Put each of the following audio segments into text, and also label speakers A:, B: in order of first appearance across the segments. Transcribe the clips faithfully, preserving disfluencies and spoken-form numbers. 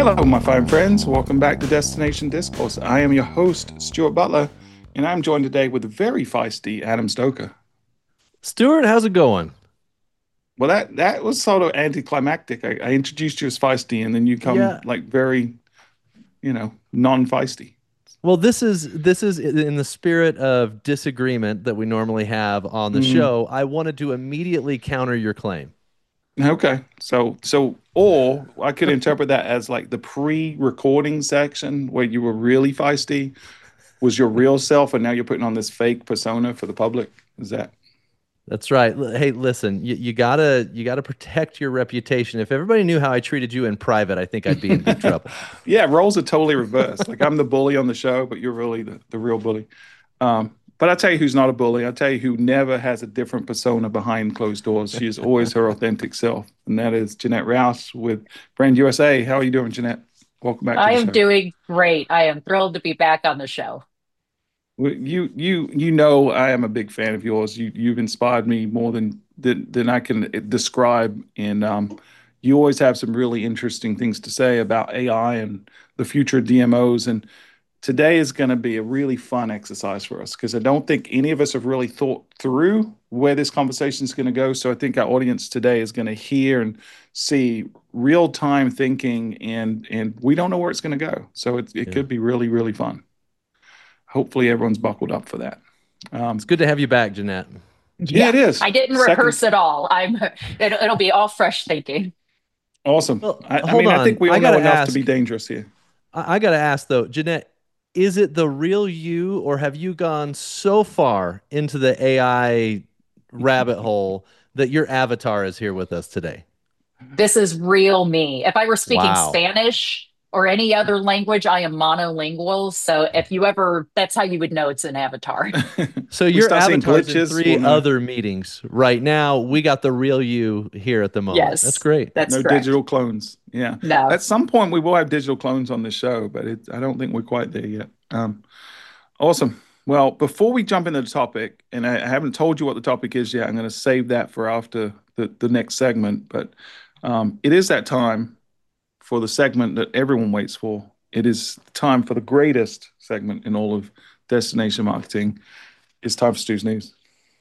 A: Hello, my fine friends. Welcome back to Destination Discourse. I am your host, Stuart Butler, and I'm joined today with the very feisty Adam Stoker.
B: Stuart, how's it going?
A: Well, that that was sort of anticlimactic. I, I introduced you as feisty, and then you come
B: Yeah.
A: like very, you know, non-feisty.
B: Well, this is this is in the spirit of disagreement that we normally have on the
A: Mm,
B: show. I wanted to immediately counter your claim.
A: okay, so so, or I could interpret that as like the pre-recording section where you were really feisty was your real self, and now you're putting on this fake persona for the public. Is that?
B: That's right. L- Hey, listen, you, you gotta you gotta protect your reputation. If everybody knew how I treated you in private, I think I'd be in big trouble.
A: Yeah, roles are totally reversed. Like I'm the bully on the show, but you're really the, the real bully. Um, but I'll tell you who's not a bully. I'll tell you who never has a different persona behind closed doors. She is always her authentic self. And that is Jeanette Rouse with Brand U S A. How are you doing, Jeanette? Welcome back to
C: I
A: the
C: am
A: show.
C: doing great. I am thrilled to be back on the show.
A: Well, You you you know I am a big fan of yours. You you've inspired me more than than, than I can describe. And um, you always have some really interesting things to say about A I and the future of D M Os. And today is going to be a really fun exercise for us because I don't think any of us have really thought through where this conversation is going to go. So I think our audience today is going to hear and see real time thinking, and and we don't know where it's going to go. So it it
B: Yeah.
A: could be really really fun. Hopefully everyone's buckled up for that.
B: It's
A: Um,
B: good to have you back, Jeanette.
A: yeah, it
C: Yeah,
A: is.
C: I didn't
A: Second,
C: rehearse at all. I'm it'll, it'll be all fresh thinking.
A: awesome.
B: Well,
A: I, I
B: hold
A: mean, I think
B: on.
A: we
B: I
A: all know
B: gotta
A: enough to be
B: ask.
A: dangerous here.
B: I, I gotta ask though, Jeanette, is it the real you, or have you gone so far into the A I rabbit hole that your avatar is here with us today?
C: This is real me. If I were speaking
B: Wow.
C: Spanish or any other language, I am monolingual. So if you ever, that's how you would know it's an avatar.
B: So
A: We
B: your
A: start seeing
B: avatar's in
A: glitches, we'll
B: three
A: know.
B: other meetings right now. We got the real you here at the moment. That's
C: Yes,
B: great.
C: that's
A: No
C: correct.
A: digital clones. Yeah.
C: No.
A: At some point, we will have digital clones on this show, but it, I don't think we're quite there yet. Um, awesome. Well, before we jump into the topic, and I, I haven't told you what the topic is yet, I'm going to save that for after the, the next segment. But um, it is that time for the segment that everyone waits for. It is time for the greatest segment in all of destination marketing. It's time for Stu's News.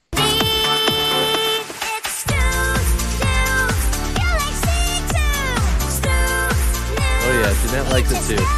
B: Oh yeah, Jeanette likes it too.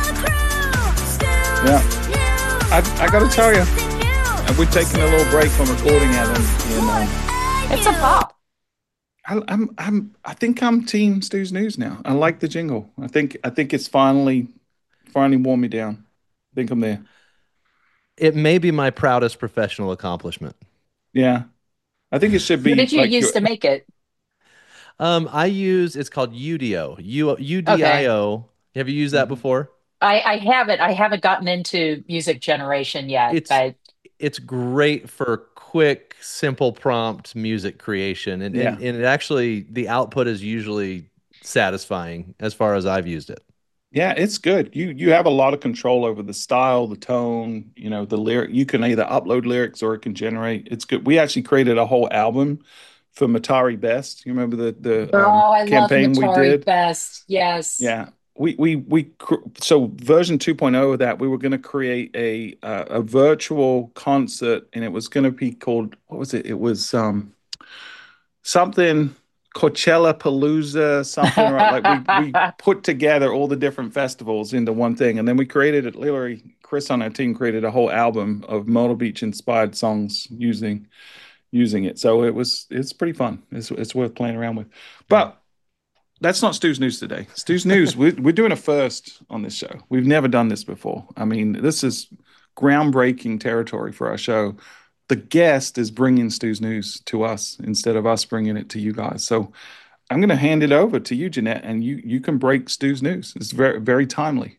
A: Yeah. I, I got to tell you, we're taking a little break from recording, Adam, and um,
C: It's a pop.
A: I, I'm I'm I think I'm Team Stu's News now. I like the jingle. I think I think it's finally finally worn me down. I think I'm there.
B: It may be my proudest professional accomplishment.
A: Yeah. I think it should
C: What
A: be
C: did you
A: like
C: use
A: your
C: to make it?
B: Um, I use it's called Udio. U U D I
C: Okay.
B: O. Have you used that
A: Mhm.
B: before?
C: I, I haven't I haven't gotten into music generation yet,
B: It's
C: but
B: it's great for quick, simple prompt music creation, and
A: Yeah.
B: and, and it actually the output is usually satisfying as far as I've used it.
A: Yeah, it's good. You you have a lot of control over the style, the tone, you know, the lyric. You can either upload lyrics or it can generate. It's good. We actually created a whole album for Matari Best. You remember the the um,
C: girl, I love
A: campaign we
C: Matari
A: did?
C: Best. Yes.
A: Yeah. We we we cr- so version 2.0 of that, we were going to create a uh, a virtual concert, and it was going to be called, what was it? It was um something Coachella Palooza, something, right? Like we we put together all the different festivals into one thing, and then we created it. Literally, Chris on our team created a whole album of Myrtle Beach inspired songs using using it. So it was it's pretty fun. It's it's worth playing around with.
B: Yeah.
A: But that's not Stu's News today. Stu's News, we're, we're doing a first on this show. We've never done this before. I mean, this is groundbreaking territory for our show. The guest is bringing Stu's News to us instead of us bringing it to you guys. So I'm going to hand it over to you, Jeanette, and you you can break Stu's News. It's very very timely.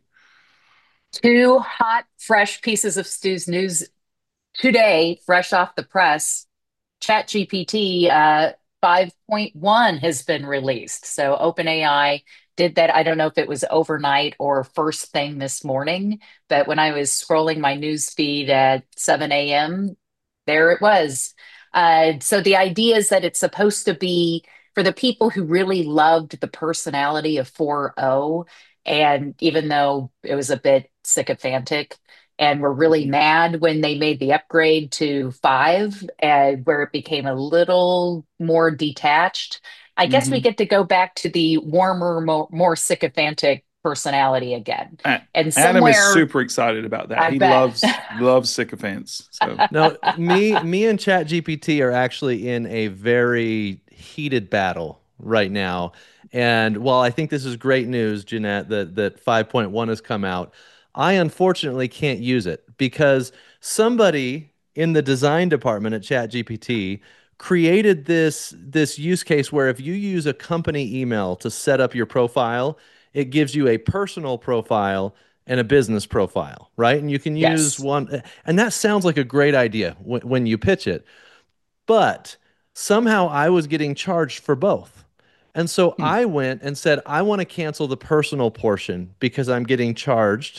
C: Two hot, fresh pieces of Stu's news today, fresh off the press. ChatGPT uh, five point one has been released. So OpenAI did that. I don't know if it was overnight or first thing this morning, but when I was scrolling my news feed at seven a m, there it was. Uh, so the idea is that it's supposed to be for the people who really loved the personality of four point oh. And even though it was a bit sycophantic, and we're really mad when they made the upgrade to five, and where it became a little more detached. I guess we
A: Hmm.
C: get to go back to the warmer, more, more sycophantic personality again. And
A: Adam is
C: somewhere,
A: super excited about that.
C: I
A: He
C: bet.
A: loves loves sycophants. So
B: No, me me and ChatGPT are actually in a very heated battle right now. And while I think this is great news, Jeanette, that that five point one has come out, I unfortunately can't use it because somebody in the design department at ChatGPT created this this use case where if you use a company email to set up your profile, it gives you a personal profile and a business profile, right? And you can use
C: Yes.
B: one, and that sounds like a great idea when, when you pitch it. But somehow I was getting charged for both. And so
A: hmm.
B: I went and said, I want to cancel the personal portion because I'm getting charged.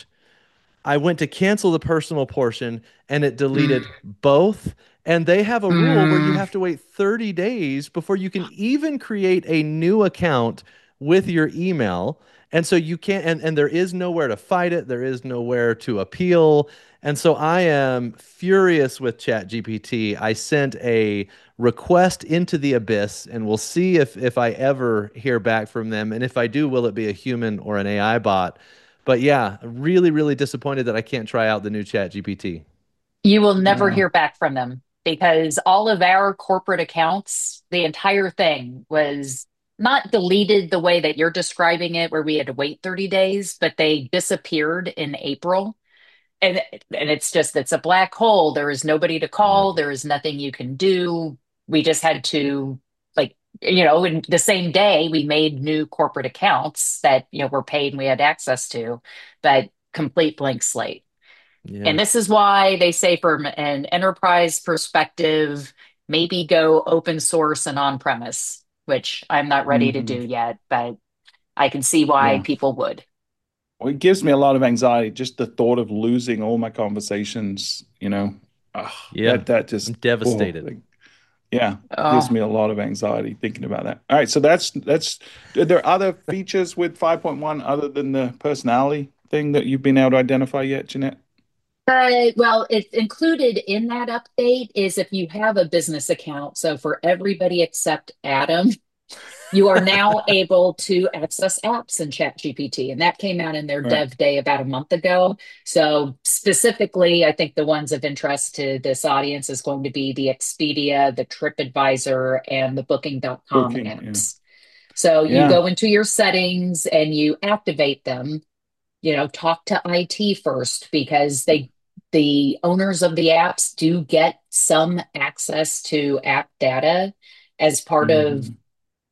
B: I went to cancel the personal portion and it
C: Mm,
B: deleted both. And they have a rule where you
C: mm.
B: have to wait thirty days before you can even create a new account with your email. And so you can't, and, and there is nowhere to fight it, there is nowhere to appeal. And so I am furious with ChatGPT. I sent a request into the abyss and we'll see if if I ever hear back from them. And if I do, will it be a human or an A I bot? But yeah, really, really disappointed that I can't try out the new Chat G P T.
C: You will never
A: Wow.
C: hear back from them because all of our corporate accounts, the entire thing was not deleted the way that you're describing it, where we had to wait thirty days, but they disappeared in April. And, and it's just, it's a black hole. There is nobody to
B: Yep.
C: call. There is nothing you can do. We just had to, like, you know, in the same day, we made new corporate accounts that, you know, were paid and we had access to, but complete blank slate.
B: Yeah.
C: And this is why they say, from an enterprise perspective, maybe go open source and on premise, which I'm not ready to do
A: Hmm.
C: yet, but I can see why
A: Yeah.
C: people would.
A: Well, it gives me a lot of anxiety, just the thought of losing all my conversations, you know. Ugh,
B: Yeah.
A: that that
B: I'm
A: just oh,
B: devastated.
A: like, yeah, it gives
C: Oh,
A: me a lot of anxiety thinking about that. All right, so that's that's are there other features with five point one other than the personality thing that you've been able to identify yet, Jeanette?
C: but well, it's included in that update is if you have a business account. So for everybody except Adam, you are now able to access apps in ChatGPT, and that came out in their
A: All right.
C: dev day about a month ago. So specifically, I think the ones of interest to this audience is going to be the Expedia, the TripAdvisor, and the Booking dot com
A: Booking, yeah.
C: apps. So you
A: Yeah.
C: go into your settings and you activate them. You know, talk to I T first because they the owners of the apps do get some access to app data as part of
A: Hmm.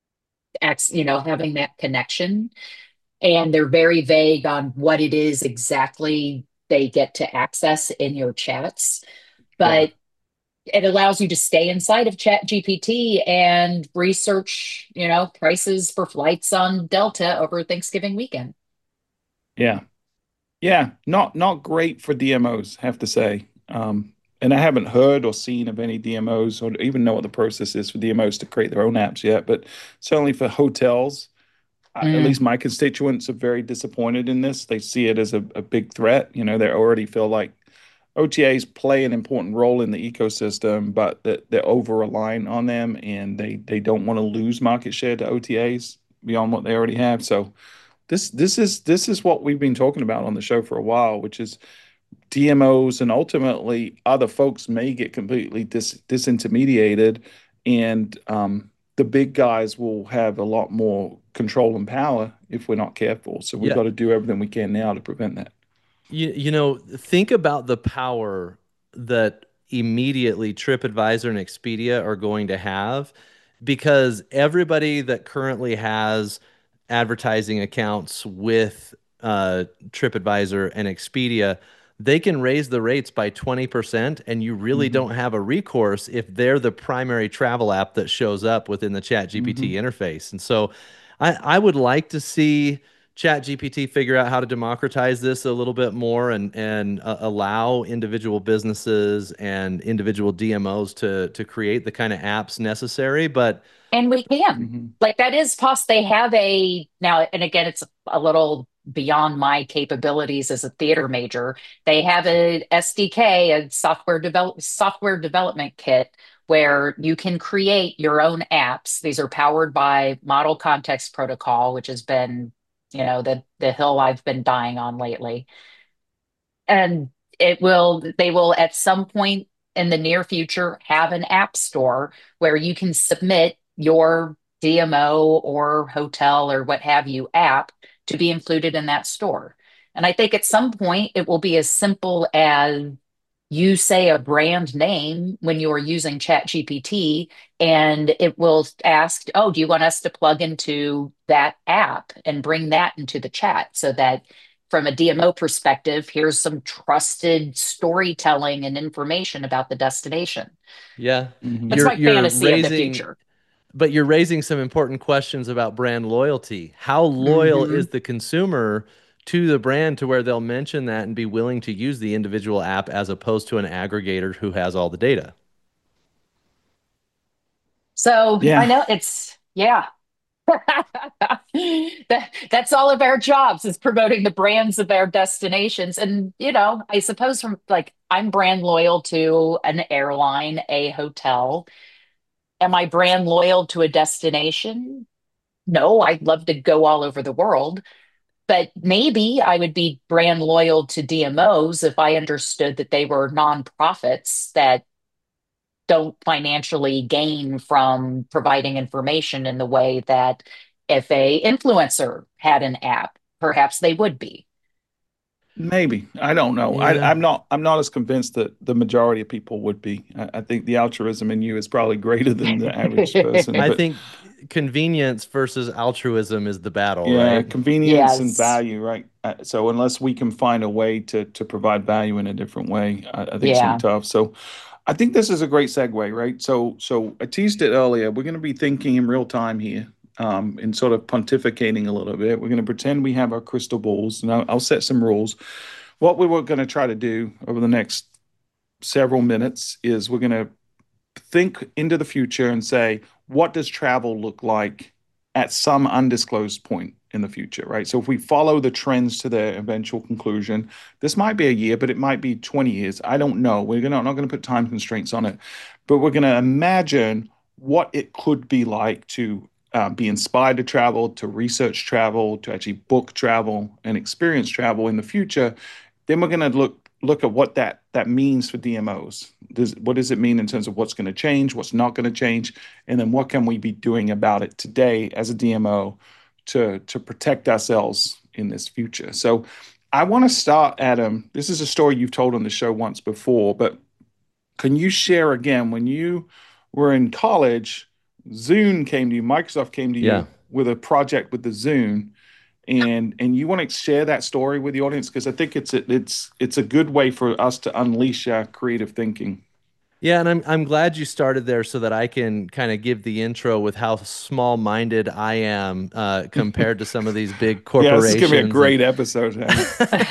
C: you know, having that connection. And they're very vague on what it is exactly they get to access in your chats.
A: Yeah.
C: But it allows you to stay inside of Chat G P T and research, you know, prices for flights on Delta over Thanksgiving weekend.
A: Yeah. Yeah, not not great for D M Os, have to say. Um, and I haven't heard or seen of any D M Os or even know what the process is for D M Os to create their own apps yet. But certainly for hotels, uh, at
C: Mm,
A: least my constituents are very disappointed in this. They see it as a, a big threat. You know, they already feel like O T As play an important role in the ecosystem, but that they're over relying on them and they they don't want to lose market share to O T As beyond what they already have. So this this is this is what we've been talking about on the show for a while, which is D M Os and ultimately other folks may get completely dis disintermediated, and um, the big guys will have a lot more control and power if we're not careful. So we
B: Yeah.
A: got to do everything we can now to prevent that.
B: You, you know, think about the power that immediately TripAdvisor and Expedia are going to have because everybody that currently has advertising accounts with uh, TripAdvisor and Expedia, they can raise the rates by twenty percent and you really
A: Hmm.
B: don't have a recourse if they're the primary travel app that shows up within the ChatGPT
A: Hmm.
B: interface. And so I, I would like to see ChatGPT figure out how to democratize this a little bit more and and uh, allow individual businesses and individual D M Os to to create the kind of apps necessary. But
C: and we can.
A: Hmm.
C: Like that is pos they have a now, and again, it's a little beyond my capabilities as a theater major. They have a S D K, a software develop software development kit where you can create your own apps. These are powered by Model Context Protocol, which has been, you know, the the hill I've been dying on lately. And it will, they will at some point in the near future have an app store where you can submit your D M O or hotel or what have you app to be included in that store. And I think at some point it will be as simple as you say a brand name when you are using ChatGPT, and it will ask, oh, do you want us to plug into that app and bring that into the chat so that from a D M O perspective, here's some trusted storytelling and information about the destination.
B: Yeah.
A: Mhm.
C: That's
B: You're
C: my
B: you're
C: fantasy of the
B: raising
C: future.
B: but you're raising some important questions about brand loyalty. How loyal
A: Mhm.
B: is the consumer to the brand to where they'll mention that and be willing to use the individual app as opposed to an aggregator who has all the data?
C: So I
A: Yeah.
C: know it's, yeah. that, that's all of our jobs is promoting the brands of our destinations. And, you know, I suppose from like I'm brand loyal to an airline, a hotel. Am I brand loyal to a destination? No, I'd love to go all over the world. But maybe I would be brand loyal to D M Os if I understood that they were nonprofits that don't financially gain from providing information in the way that if a influencer had an app, perhaps they would be.
A: Maybe. I don't know. I,
B: Yeah.
A: I'm not I'm not as convinced that the majority of people would be. I, I think the altruism in you is probably greater than the average person.
B: I
A: But
B: think convenience versus altruism is the battle,
A: yeah,
B: right?
A: convenience and
C: Yes.
A: value, right? Uh, so unless we can find a way to to provide value in a different way, I, I think it's gonna be
C: Yeah.
A: tough. So I think this is a great segue, right? So so I teased it earlier. We're gonna be thinking in real time here, um, and sort of pontificating a little bit. We're gonna pretend we have our crystal balls, and I'll, I'll set some rules. What we were gonna try to do over the next several minutes is we're gonna think into the future and say, what does travel look like at some undisclosed point in the future, right? So if we follow the trends to their eventual conclusion, this might be a year, but it might be twenty years. I don't know. We're gonna, not going to put time constraints on it, but we're going to imagine what it could be like to uh, be inspired to travel, to research travel, to actually book travel and experience travel in the future. Then we're going to look look at what that that means for D M Os. Does, what does it mean in terms of what's going to change, what's not going to change, and then what can we be doing about it today as a D M O to to protect ourselves in this future? So I want to start, Adam. This is a story you've told on the show once before, but can you share again when you were in college, Zune came to you, Microsoft came to
B: Yeah.
A: you with a project with the Zune, and and you want to share that story with the audience because I think it's a, it's it's a good way for us to unleash our creative thinking.
B: Yeah, and I'm I'm glad you started there so that I can kind of give the intro with how small-minded I am uh, compared to some of these big
A: Yeah, this is gonna be a
B: corporations and
A: great episode, Adam.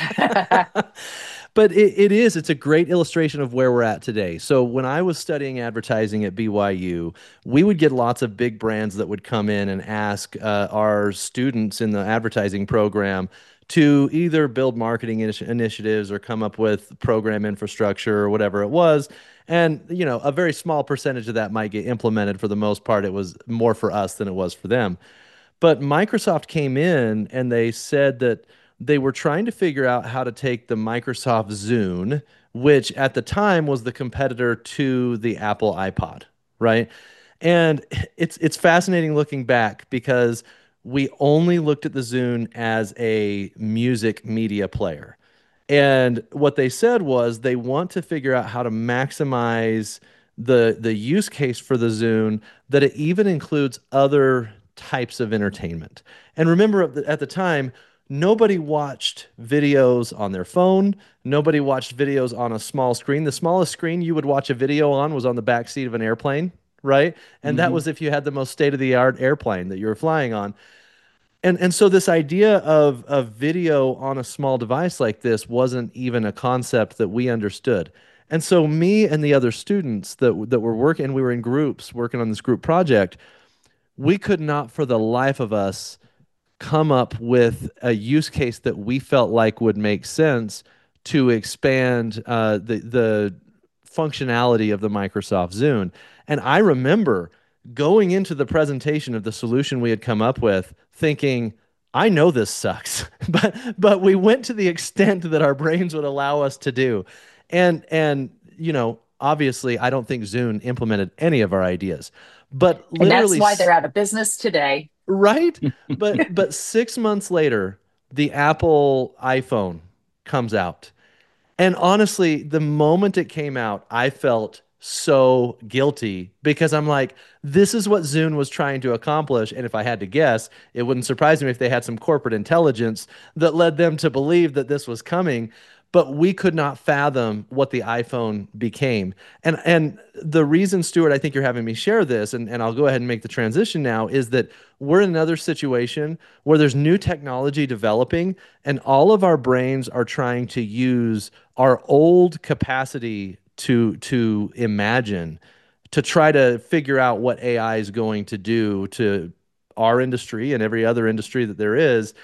B: but it, it is it's a great illustration of where we're at today. So when I was studying advertising at B Y U, we would get lots of big brands that would come in and ask uh, our students in the advertising program to either build marketing initi- initiatives or come up with program infrastructure or whatever it was. And you know, a very small percentage of that might get implemented. For the most part, it was more for us than it was for them. But Microsoft came in and they said that they were trying to figure out how to take the Microsoft Zune, which at the time was the competitor to the Apple iPod, right? And it's it's fascinating looking back because we only looked at the Zune as a music media player. And what they said was they want to figure out how to maximize the the use case for the Zune that it even includes other types of entertainment. And remember at the, at the time, nobody watched videos on their phone. Nobody watched videos on a small screen. The smallest screen you would watch a video on was on the back seat of an airplane, right? And that
A: Hmm.
B: was if you had the most state-of-the-art airplane that you were flying on. And and so this idea of of video on a small device like this wasn't even a concept that we understood. And so me and the other students that that were working, we were in groups working on this group project, we could not for the life of us come up with a use case that we felt like would make sense to expand uh, the the functionality of the Microsoft Zune. And I remember going into the presentation of the solution we had come up with, thinking, I know this sucks, but but we went to the extent that our brains would allow us to do. And and you know, obviously, I don't think Zune implemented any of our ideas, but
C: And that's
B: literally
C: why they're out of business today.
B: right? But but six months later, the Apple iPhone comes out. And honestly, the moment it came out, I felt so guilty because I'm like, this is what Zune was trying to accomplish. And if I had to guess, it wouldn't surprise me if they had some corporate intelligence that led them to believe that this was coming. But we could not fathom what the iPhone became. And and the reason, Stuart, I think you're having me share this, and, and I'll go ahead and make the transition now, is that we're in another situation where there's new technology developing, and all of our brains are trying to use our old capacity to to imagine, to try to figure out what A I is going to do to our industry and every other industry that there is.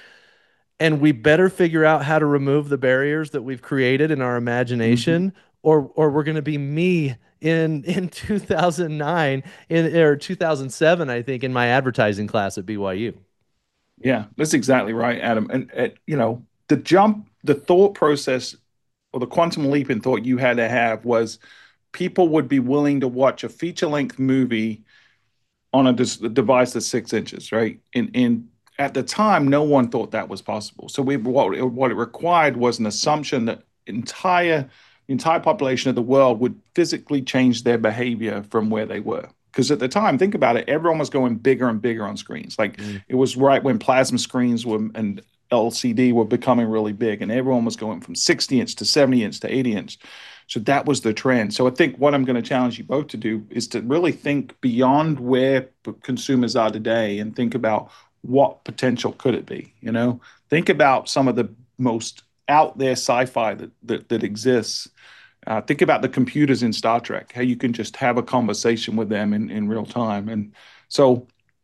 B: And we better figure out how to remove the barriers that we've created in our
A: Hmm.
B: imagination, or or we're going to be me in in two thousand nine in or two thousand seven, I think, in my advertising class at B Y U.
A: Yeah, that's exactly right, Adam. And, uh, you know, the jump, the thought process or the quantum leap in thought you had to have was people would be willing to watch a feature length movie on a, dis- a device that's six inches, right? And, and at the time, no one thought that was possible. So we what it, what it required was an assumption that entire entire population of the world would physically change their behavior from where they were. Because at the time, think about it, everyone was going bigger and bigger on screens. Like
B: Mm,
A: it was right when plasma screens were and L C D were becoming really big, and everyone was going from sixty inch to seventy inch to eighty inch. So that was the trend. So I think what I'm going to challenge you both to do is to really think beyond where consumers are today and think about what potential could it be. You know, think about some of the most out there sci-fi that that, that exists. Uh, think about the computers in Star Trek, how you can just have a conversation with them in, in real time. And so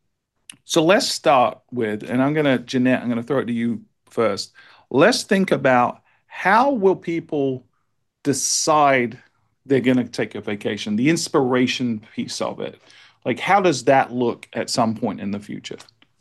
A: so let's start with, and I'm gonna, Jeanette, I'm gonna throw it to you first. Let's think about how will people decide they're going to take a vacation, the inspiration piece of it. Like, how does that look at some point in the future?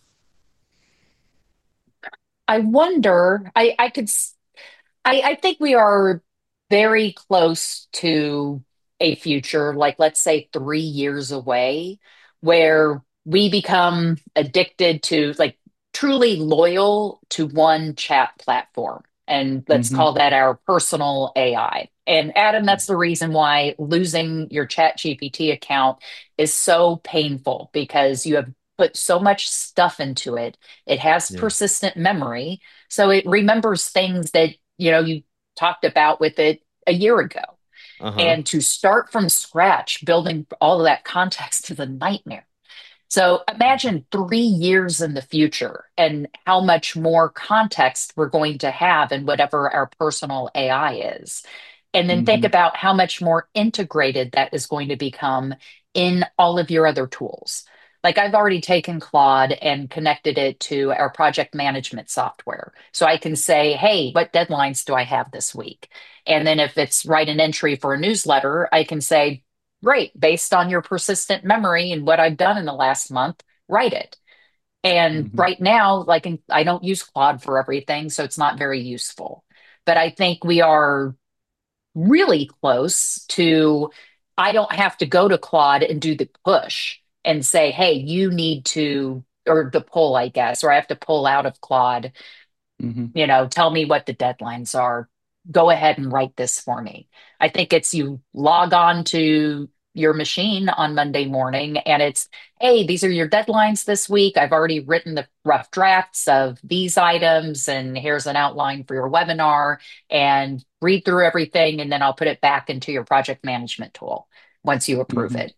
C: I wonder, I, I could, s- I, I think we are very close to a future, like let's say three years away, where we become addicted to, like, truly loyal to one chat platform. And let's
A: Hmm.
C: call that our personal A I. And Adam, that's the reason why losing your Chat G P T account is so painful because you have put so much stuff into it. It has
B: yeah.
C: persistent memory. So it remembers things that, you know, you talked about with it a year ago.
B: Uh-huh.
C: And to start from scratch, building all of that context is a nightmare. So imagine three years in the future and how much more context we're going to have in whatever our personal A I is. And then think
A: Hmm.
C: about how much more integrated that is going to become in all of your other tools. Like I've already taken Claude and connected it to our project management software. So I can say, hey, what deadlines do I have this week? And then if it's write an entry for a newsletter, I can say, great, based on your persistent memory and what I've done in the last month, write it. And
A: Hmm.
C: right now, like in, I don't use Claude for everything, so it's not very useful. But I think we are really close to, I don't have to go to Claude and do the push and say, hey, you need to, or the pull, I guess, or I have to pull out of Claude,
A: Hmm.
C: you know, tell me what the deadlines are. Go ahead and write this for me. I think it's you log on to your machine on Monday morning and it's, hey, these are your deadlines this week. I've already written the rough drafts of these items, and here's an outline for your webinar. And read through everything, and then I'll put it back into your project management tool once you approve
A: Hmm.
C: it.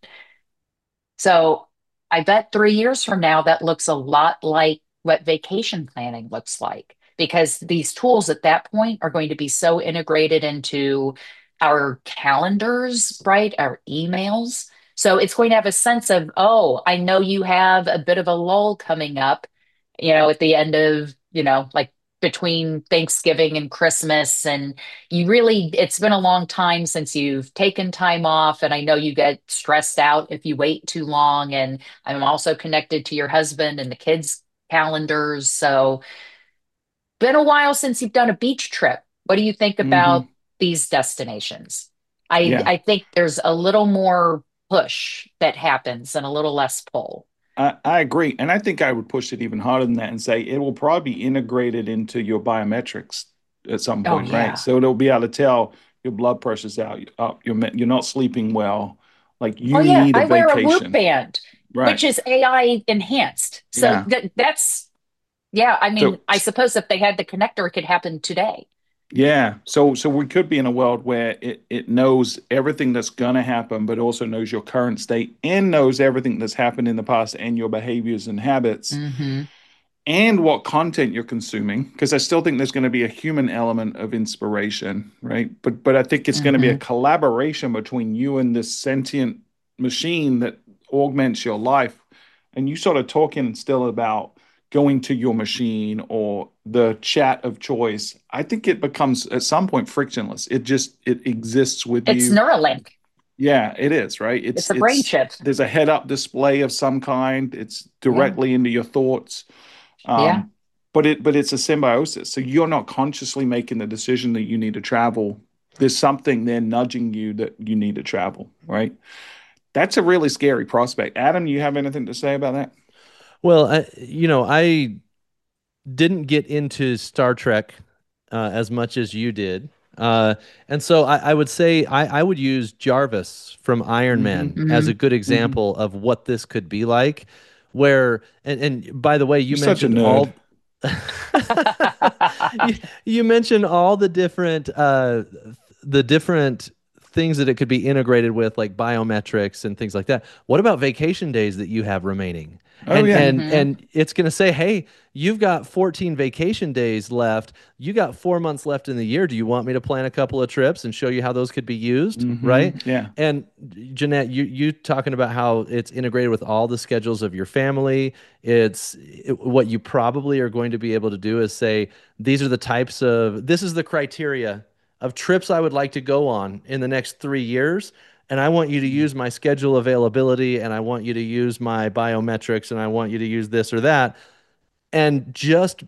C: So I bet three years from now, that looks a lot like what vacation planning looks like, because these tools at that point are going to be so integrated into our calendars, right? Our emails. So it's going to have a sense of, oh, I know you have a bit of a lull coming up. you know, at the end of, you know, like between Thanksgiving and Christmas. And you really, it's been a long time since you've taken time off. And I know you get stressed out if you wait too long. And I'm also connected to your husband and the kids' calendars. So, been a while since you've done a beach trip. What do you think about
A: Hmm.
C: these destinations? I
A: Yeah.
C: I think there's a little more push that happens and a little less pull.
A: I, I agree. And I think I would push it even harder than that and say it will probably be integrated into your biometrics at some
C: Oh
A: point, right?
C: yeah.
A: So it'll be able to tell your blood pressure's out, up, you're, me- you're not sleeping well, like
C: Oh
A: you
C: yeah.
A: need a
C: I wear a Whoop
A: vacation,
C: band,
A: right?
C: which is A I enhanced. So
A: Yeah.
C: that that's yeah, I mean,
A: So,
C: I suppose if they had the connector, it could happen today.
A: yeah. So, so we could be in a world where it, it knows everything that's going to happen, but also knows your current state and knows everything that's happened in the past and your behaviors and habits
C: Hmm.
A: and what content you're consuming, because I still think there's going to be a human element of inspiration, right? But but I think it's going to be a
C: Hmm.
A: collaboration between you and this sentient machine that augments your life. And you sort of talking still about going to your machine or the chat of choice. I think it becomes at some point frictionless. It just it exists with
C: It's
A: you.
C: Neuralink.
A: Yeah, it is, right?
C: It's
A: It's
C: a brain
A: it's
C: chip.
A: there's a head-up display of some kind. It's
C: Yeah.
A: directly into your thoughts.
C: Yeah.
A: Um, but it but it's a symbiosis. So you're not consciously making the decision that you need to travel. There's something there nudging you that you need to travel, right? That's a really scary prospect. Adam, you have anything to say about that?
B: Well, I, you know, I didn't get into Star Trek uh, as much as you did. Uh, and so I, I would say I, I would use Jarvis from Iron
A: Hmm.
B: Man as a
C: Hmm.
B: good
A: Hmm.
B: example of what this could be like. Where, and, and by the way, you
A: You're such a
B: mentioned
A: nerd.
B: all you, you mentioned all the different uh, the different things that it could be integrated with, like biometrics and things like that. What about vacation days that you have remaining?
A: Oh
B: And
A: yeah.
B: and
C: Hmm.
B: and it's going to say, "Hey, you've got fourteen vacation days left. You got four months left in the year. Do you want me to plan a couple of trips and show you how those could be used?"
A: Hmm.
B: Right?
A: Yeah.
B: And Jeanette, you you talking about how it's integrated with all the schedules of your family. It's it, what you probably are going to be able to do is say, these are the types of, this is the criteria of trips I would like to go on in the next three years. And I want you to use my schedule availability, and I want you to use my biometrics, and I want you to use this or that. And just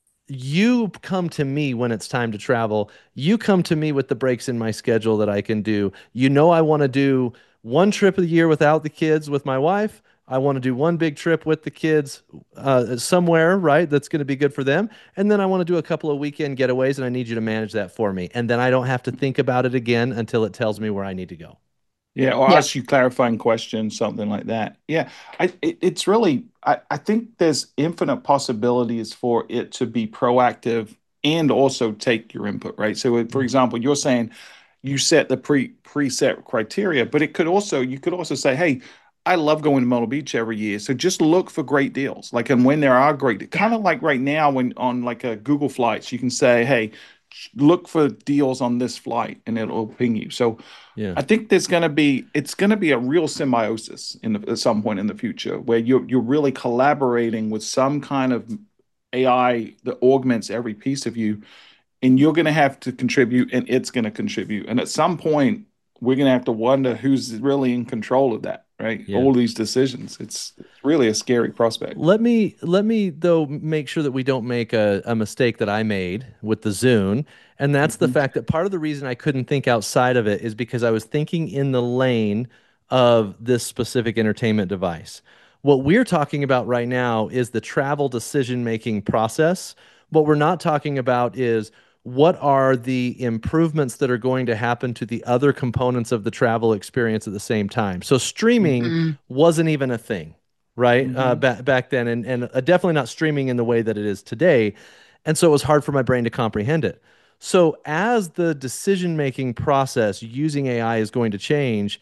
B: you come to me when it's time to travel. You come to me with the breaks in my schedule that I can do. You know, I want to do one trip a year without the kids with my wife. I want to do one big trip with the kids uh, somewhere, right? That's going to be good for them. And then I want to do a couple of weekend getaways, and I need you to manage that for me. And then I don't have to think about it again until it tells me where I need to go.
A: Yeah, or
C: Yeah.
A: ask you clarifying questions, something like that. Yeah, I, it, it's really, I, I think there's infinite possibilities for it to be proactive and also take your input, right? So, uh, for
B: Mm.
A: example, you're saying you set the pre preset criteria, but it could also, you could also say, hey, I love going to Myrtle Beach every year. So just look for great deals. Like, and when there are great,
C: Yeah.
A: kind of like right now when on like a Google Flights, you can say, hey, look for deals on this flight and it'll ping you. So,
B: Yeah.
A: I think there's going to be it's going to be a real symbiosis in the, at some point in the future where you're you're really collaborating with some kind of A I that augments every piece of you, and you're going to have to contribute, and it's going to contribute, and at some point we're going to have to wonder who's really in control of that, right?
B: Yeah.
A: All these decisions. It's, it's really a scary prospect.
B: Let me let me though make sure that we don't make a, a mistake that I made with the Zune, and that's the
A: Mhm.
B: fact that part of the reason I couldn't think outside of it is because I was thinking in the lane of this specific entertainment device. What we're talking about right now is the travel decision-making process. What we're not talking about is what are the improvements that are going to happen to the other components of the travel experience at the same time. So streaming
C: Hmm.
B: wasn't even a thing, right? Uh,
A: Mhm.
B: back back then, and and uh, definitely not streaming in the way that it is today, and so it was hard for my brain to comprehend it. So as the decision making process using A I is going to change,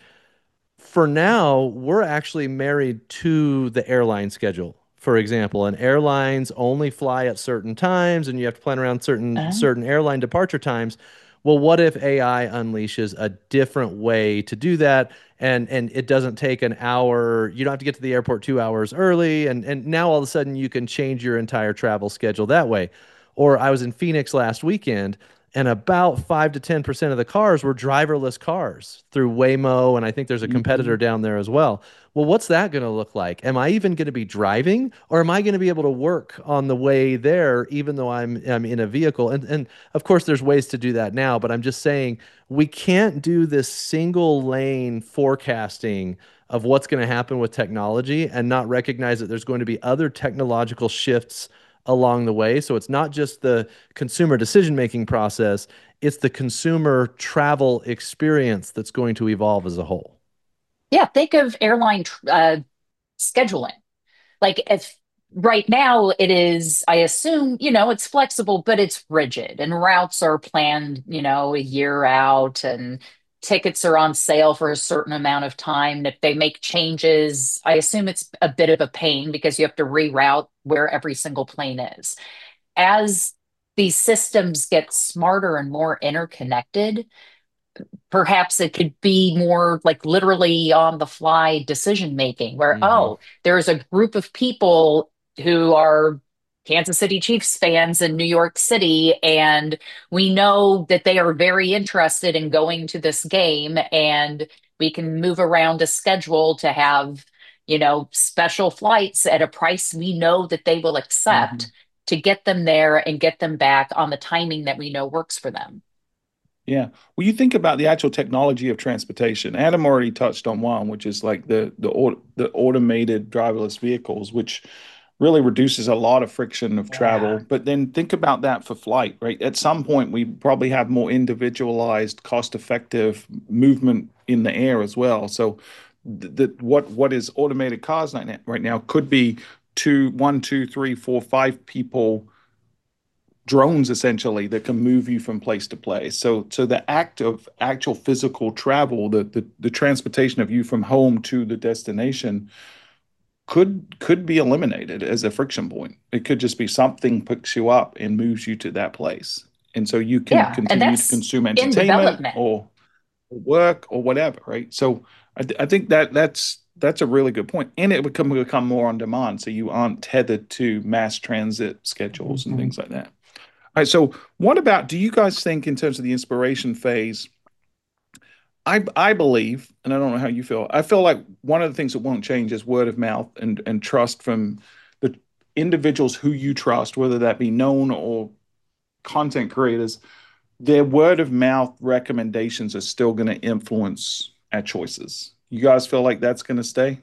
B: for now, we're actually married to the airline schedule. For example, and airlines only fly at certain times, and you have to plan around certain
C: Oh.
B: certain airline departure times. Well, what if A I unleashes a different way to do that? And and it doesn't take an hour. You don't have to get to the airport two hours early. And and now all of a sudden you can change your entire travel schedule that way. Or I was in Phoenix last weekend, and about five to ten percent of the cars were driverless cars through Waymo, and I think there's a competitor
A: Mhm.
B: down there as well. Well, what's that going to look like? Am I even going to be driving, or am I going to be able to work on the way there, even though I'm I'm in a vehicle? And and of course, there's ways to do that now, but I'm just saying we can't do this single lane forecasting of what's going to happen with technology and not recognize that there's going to be other technological shifts along the way. So it's not just the consumer decision making process, it's the consumer travel experience that's going to evolve as a whole.
C: Yeah, think of airline tr- uh, scheduling. Like if right now it is, I assume, you know, it's flexible, but it's rigid and routes are planned, you know, a year out and tickets are on sale for a certain amount of time. And if they make changes, I assume it's a bit of a pain because you have to reroute where every single plane is. As these systems get smarter and more interconnected, perhaps it could be more like literally on the fly decision making where,
B: Hmm.
C: oh, there's a group of people who are Kansas City Chiefs fans in New York City, and we know that they are very interested in going to this game, and we can move around a schedule to have, you know, special flights at a price we know that they will accept
A: Mhm.
C: to get them there and get them back on the timing that we know works for them.
A: Yeah. Well, you think about the actual technology of transportation. Adam already touched on one, which is like the the au- the automated driverless vehicles, which really reduces a lot of friction of
C: Yeah.
A: travel. But then think about that for flight, right? At some point, we probably have more individualized, cost-effective movement in the air as well. So, th that what what is automated cars right now, right now could be two, one, two, three, four, five people drones essentially that can move you from place to place. So so the act of actual physical travel, the the, the transportation of you from home to the destination could could be eliminated as a friction point. It could just be something picks you up and moves you to that place. And so you can
C: Yeah. And
A: continue to
C: that's
A: consume
C: in
A: entertainment
C: development.
A: or work or whatever, right? So I, th- I think that that's that's a really good point, and it would become become more on demand, so you aren't tethered to mass transit schedules and
C: Mhm.
A: things like that. All right, so what about, do you guys think in terms of the inspiration phase? I I believe, and I don't know how you feel. I feel like one of the things that won't change is word of mouth and and trust from the individuals who you trust, whether that be known or content creators. Their word of mouth recommendations are still going to influence our choices. You guys feel like that's going to stay?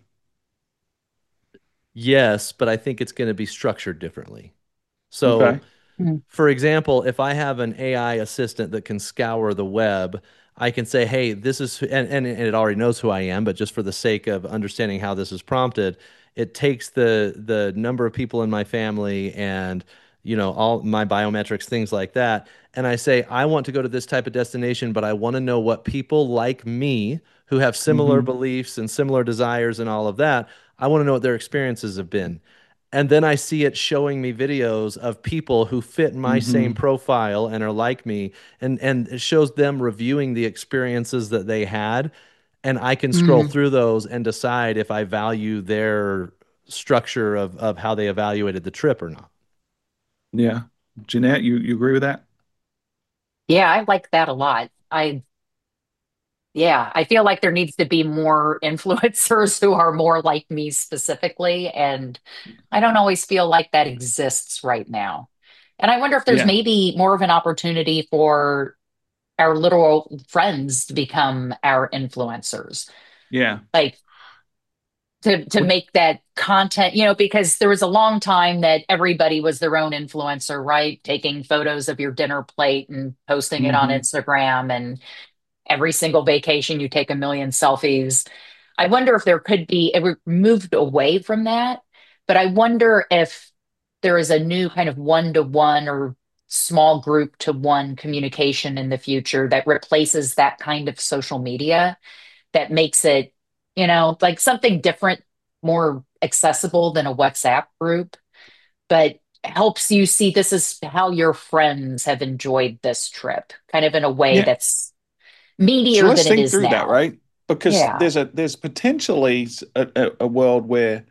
B: Yes, but I think it's going to be structured differently. So
A: Okay.
C: Mhm.
B: for example, if I have an A I assistant that can scour the web, I can say, hey, this is, and, and, and it already knows who I am, but just for the sake of understanding how this is prompted, it takes the the number of people in my family and, you know, all my biometrics, things like that. And I say, I want to go to this type of destination, but I want to know what people like me who have similar
A: Hmm.
B: beliefs and similar desires and all of that, I want to know what their experiences have been. And then I see it showing me videos of people who fit my same
A: Hmm.
B: profile and are like me, and and it shows them reviewing the experiences that they had, and I can scroll
C: Mhm.
B: through those and decide if I value their structure of of how they evaluated the trip or not.
A: Yeah. Jeanette, you, you agree with that?
C: Yeah, I like that a lot. I, yeah, I feel like there needs to be more influencers who are more like me specifically. And I don't always feel like that exists right now. And I wonder if there's
A: Yeah.
C: maybe more of an opportunity for our literal friends to become our influencers.
A: Yeah.
C: Like to to
A: Would,
C: make that content, you know, because there was a long time that everybody was their own influencer, right? Taking photos of your dinner plate and posting it on
A: hmm
C: Instagram, and every single vacation you take a million selfies. I wonder if there could be, if we moved away from that, but I wonder if there is a new kind of one to one or small group to one communication in the future that replaces that kind of social media, that makes it, you know, like something different, more accessible than a WhatsApp group, but helps you see this is how your friends have enjoyed this trip, kind of in a way
A: Yeah.
C: that's
A: So
C: meatier
A: let's
C: than it
A: think
C: is
A: through that,
C: now.
A: right? Because
C: Yeah.
A: there's a there's potentially a, a, a world where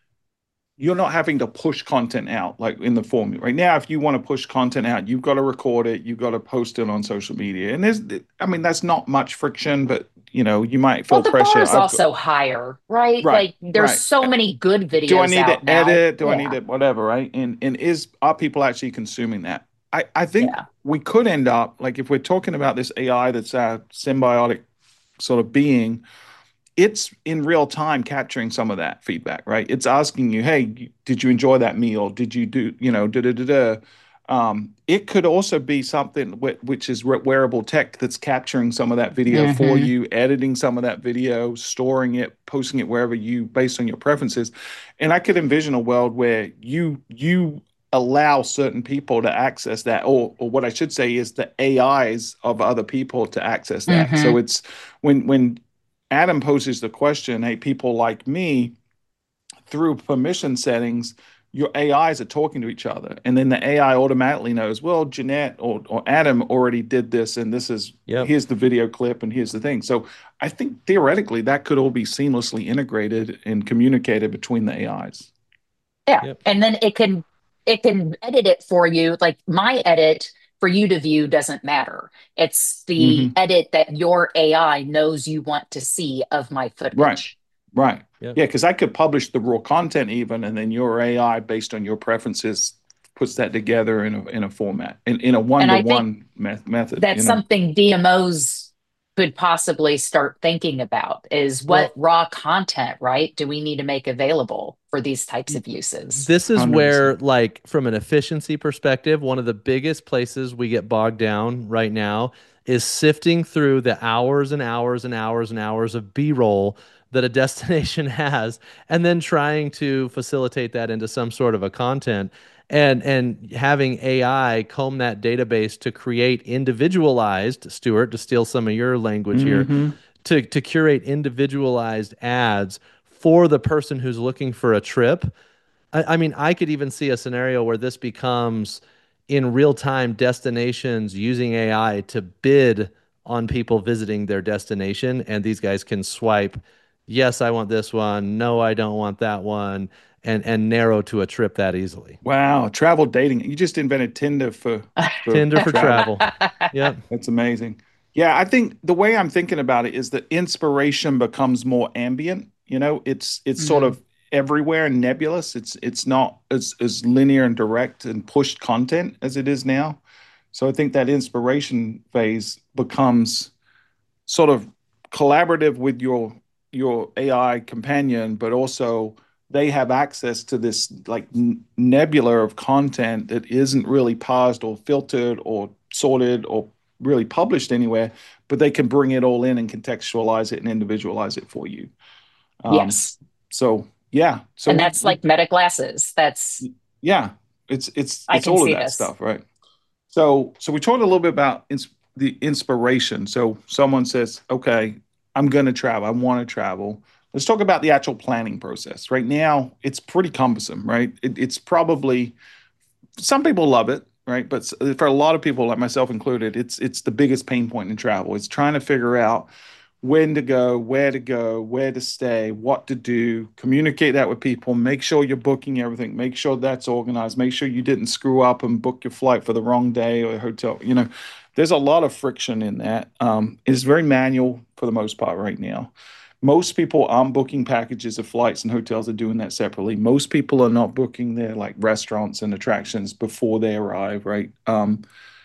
A: you're not having to push content out like in the form right now. If you want to push content out, you've got to record it, you've got to post it on social media. And there's, I mean, that's not much friction, but you know, you might
C: Well,
A: feel
C: the bar
A: pressure.
C: is
A: I've got,
C: also higher, right?
A: right,
C: Like there's
A: right.
C: so many good
A: Do I
C: videos
A: need
C: out
A: to
C: now.
A: edit? Do I need
C: Yeah.
A: to whatever, right? And and is are people actually consuming that? I I think
C: Yeah.
A: we could end up like if we're talking about this A I that's a symbiotic sort of being, it's in real time capturing some of that feedback, right? It's asking you, hey, did you enjoy that meal? Did you do, you know, da da da da. Um, it could also be something wh- which is wearable tech that's capturing some of that video for
C: Hmm.
A: you, editing some of that video, storing it, posting it wherever you based on your preferences. And I could envision a world where you you allow certain people to access that, or or what I should say is the A Is of other people to access that. So
C: Hmm.
A: it's when when Adam poses the question, hey, people like me, through permission settings, your A Is are talking to each other. And then the A I automatically knows, well, Jeanette or, or Adam already did this, and this is,
B: Yep.
A: here's the video clip, and here's the thing. So I think theoretically that could all be seamlessly integrated and communicated between the A Is.
C: Yeah.
B: Yep.
C: And then it can it can edit it for you. Like my edit for you to view doesn't matter. It's the
A: Hmm.
C: edit that your A I knows you want to see of my
A: Right.
C: footage.
A: Right.
B: Yep.
A: Yeah, because I could publish the raw content even, and then your A I, based on your preferences, puts that together in a in a format, in, in a
C: And I think
A: one-to-one me- method, you
C: that's
A: know.
C: something D M Os could possibly start thinking about is what
B: Well,
C: raw content, right? Do we need to make available for these types of uses?
B: this is
A: one hundred
B: where,
A: percent.
B: like, from an efficiency perspective, one of the biggest places we get bogged down right now is sifting through the hours and hours and hours and hours of B-roll that a destination has, and then trying to facilitate that into some sort of a content. And and having A I comb that database to create individualized, Stuart, to steal some of your language here,
A: Hmm.
B: to to curate individualized ads for the person who's looking for a trip. I, I mean, I could even see a scenario where this becomes in real time destinations using A I to bid on people visiting their destination, and these guys can swipe, yes, I want this one, no, I don't want that one, and and narrow to a trip that easily.
A: Wow, travel dating. You just invented Tinder for for
B: Tinder for
A: travel.
B: travel. Yep.
A: That's amazing. Yeah, I think the way I'm thinking about it is that inspiration becomes more ambient. You know, it's it's sort
C: Mm,
A: of everywhere and nebulous. It's it's not as as linear and direct and pushed content as it is now. So I think that inspiration phase becomes sort of collaborative with your your A I companion, but also they have access to this like n- nebula of content that isn't really parsed or filtered or sorted or really published anywhere, but they can bring it all in and contextualize it and individualize it for you. Um,
C: yes.
A: so yeah, so
C: And
A: we,
C: that's
A: we
C: like meta glasses. That's,
A: yeah, it's it's
C: I
A: it's
C: can
A: all of
C: see
A: that
C: this.
A: stuff, right? So, so we talked a little bit about ins the inspiration. So someone says, okay, I'm going to travel. I want to travel. Let's talk about the actual planning process. Right now, it's pretty cumbersome, right? It, it's probably, some people love it, right? But for a lot of people, like myself included, it's it's the biggest pain point in travel. It's trying to figure out when to go, where to go, where to stay, what to do, communicate that with people, make sure you're booking everything, make sure that's organized, make sure you didn't screw up and book your flight for the wrong day or hotel. You know, there's a lot of friction in that. Um, it's very manual for the most part right now. Most people aren't booking packages of flights and hotels are doing that separately. Most people are not booking their like restaurants and attractions before they arrive, right? Um,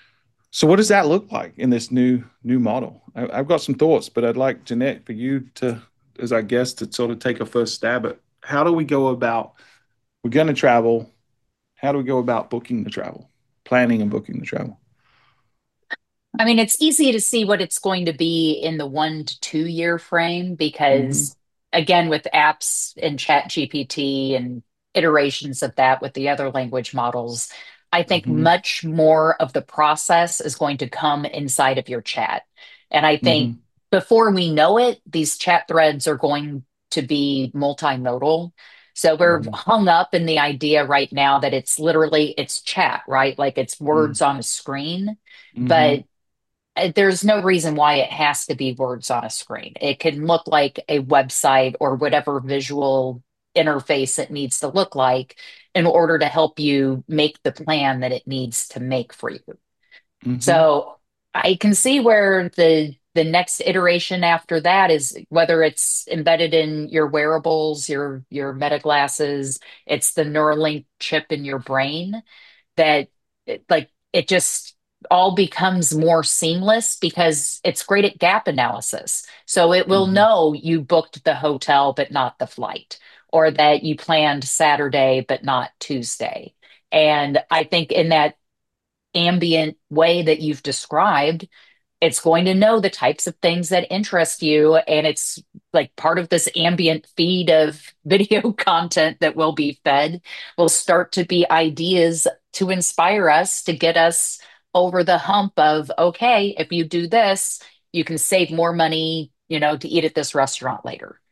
A: so what does that look like in this new new model? I, I've got some thoughts, but I'd like Jeanette for you to, as our guest, to sort of take a first stab at how do we go about, we're going to travel. How do we go about booking the travel, planning and booking the travel?
C: I mean, it's easy to see what it's going to be in the one to two year frame
A: Hmm.
C: because, again, with apps and Chat G P T and iterations of that with the other language models, I think
A: Hmm.
C: much more of the process is going to come inside of your chat. And I think
A: Hmm.
C: before we know it, these chat threads are going to be multimodal. So we're
A: Mhm.
C: hung up in the idea right now that it's literally it's chat, right? Like it's words on a screen,
A: Mm-hmm.
C: but uh, there's no reason why it has to be words on a screen. It can look like a website or whatever visual interface it needs to look like in order to help you make the plan that it needs to make for you.
A: Mm-hmm.
C: So I can see where the the next iteration after that is whether it's embedded in your wearables, your your meta glasses, it's the Neuralink chip in your brain that it, like it just all becomes more seamless because it's great at gap analysis. So it will
A: Mm-hmm.
C: know you booked the hotel but not the flight, or that you planned Saturday but not Tuesday. And I think in that ambient way that you've described, it's going to know the types of things that interest you. And it's like part of this ambient feed of video content that will be fed will start to be ideas to inspire us to get us over the hump of, okay, if you do this, you can save more money, you know, to eat at this restaurant later.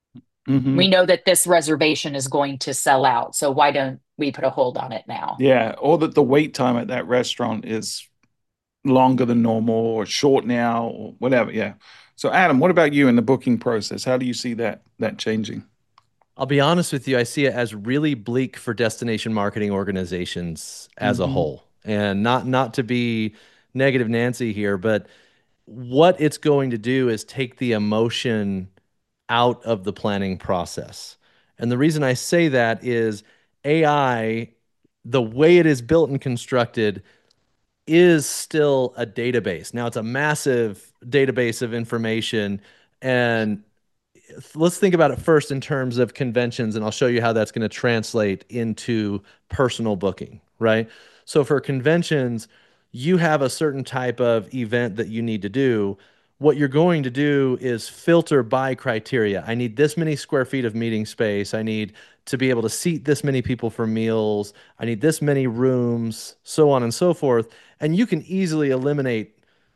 C: We
A: Mm-hmm.
C: know that this reservation is going to sell out. So why don't we put a hold on it now?
A: Yeah, or that the wait time at that restaurant is longer than normal or short now or whatever. Yeah. So Adam, what about you in the booking process? How do you see that that changing?
B: I'll be honest with you, I see it as really bleak for destination marketing organizations as a
A: Mm-hmm.
B: whole. And not not to be negative Nancy here, but what it's going to do is take the emotion out of the planning process. And the reason I say that is A I, the way it is built and constructed, is still a database. Now it's a massive database of information, and let's think about it first in terms of conventions, and I'll show you how that's going to translate into personal booking, right? So for conventions, you have a certain type of event that you need to do. What you're going to do is filter by criteria. I need this many square feet of meeting space. I need to be able to seat this many people for meals. I need this many rooms, so on and so forth. And you can easily eliminate,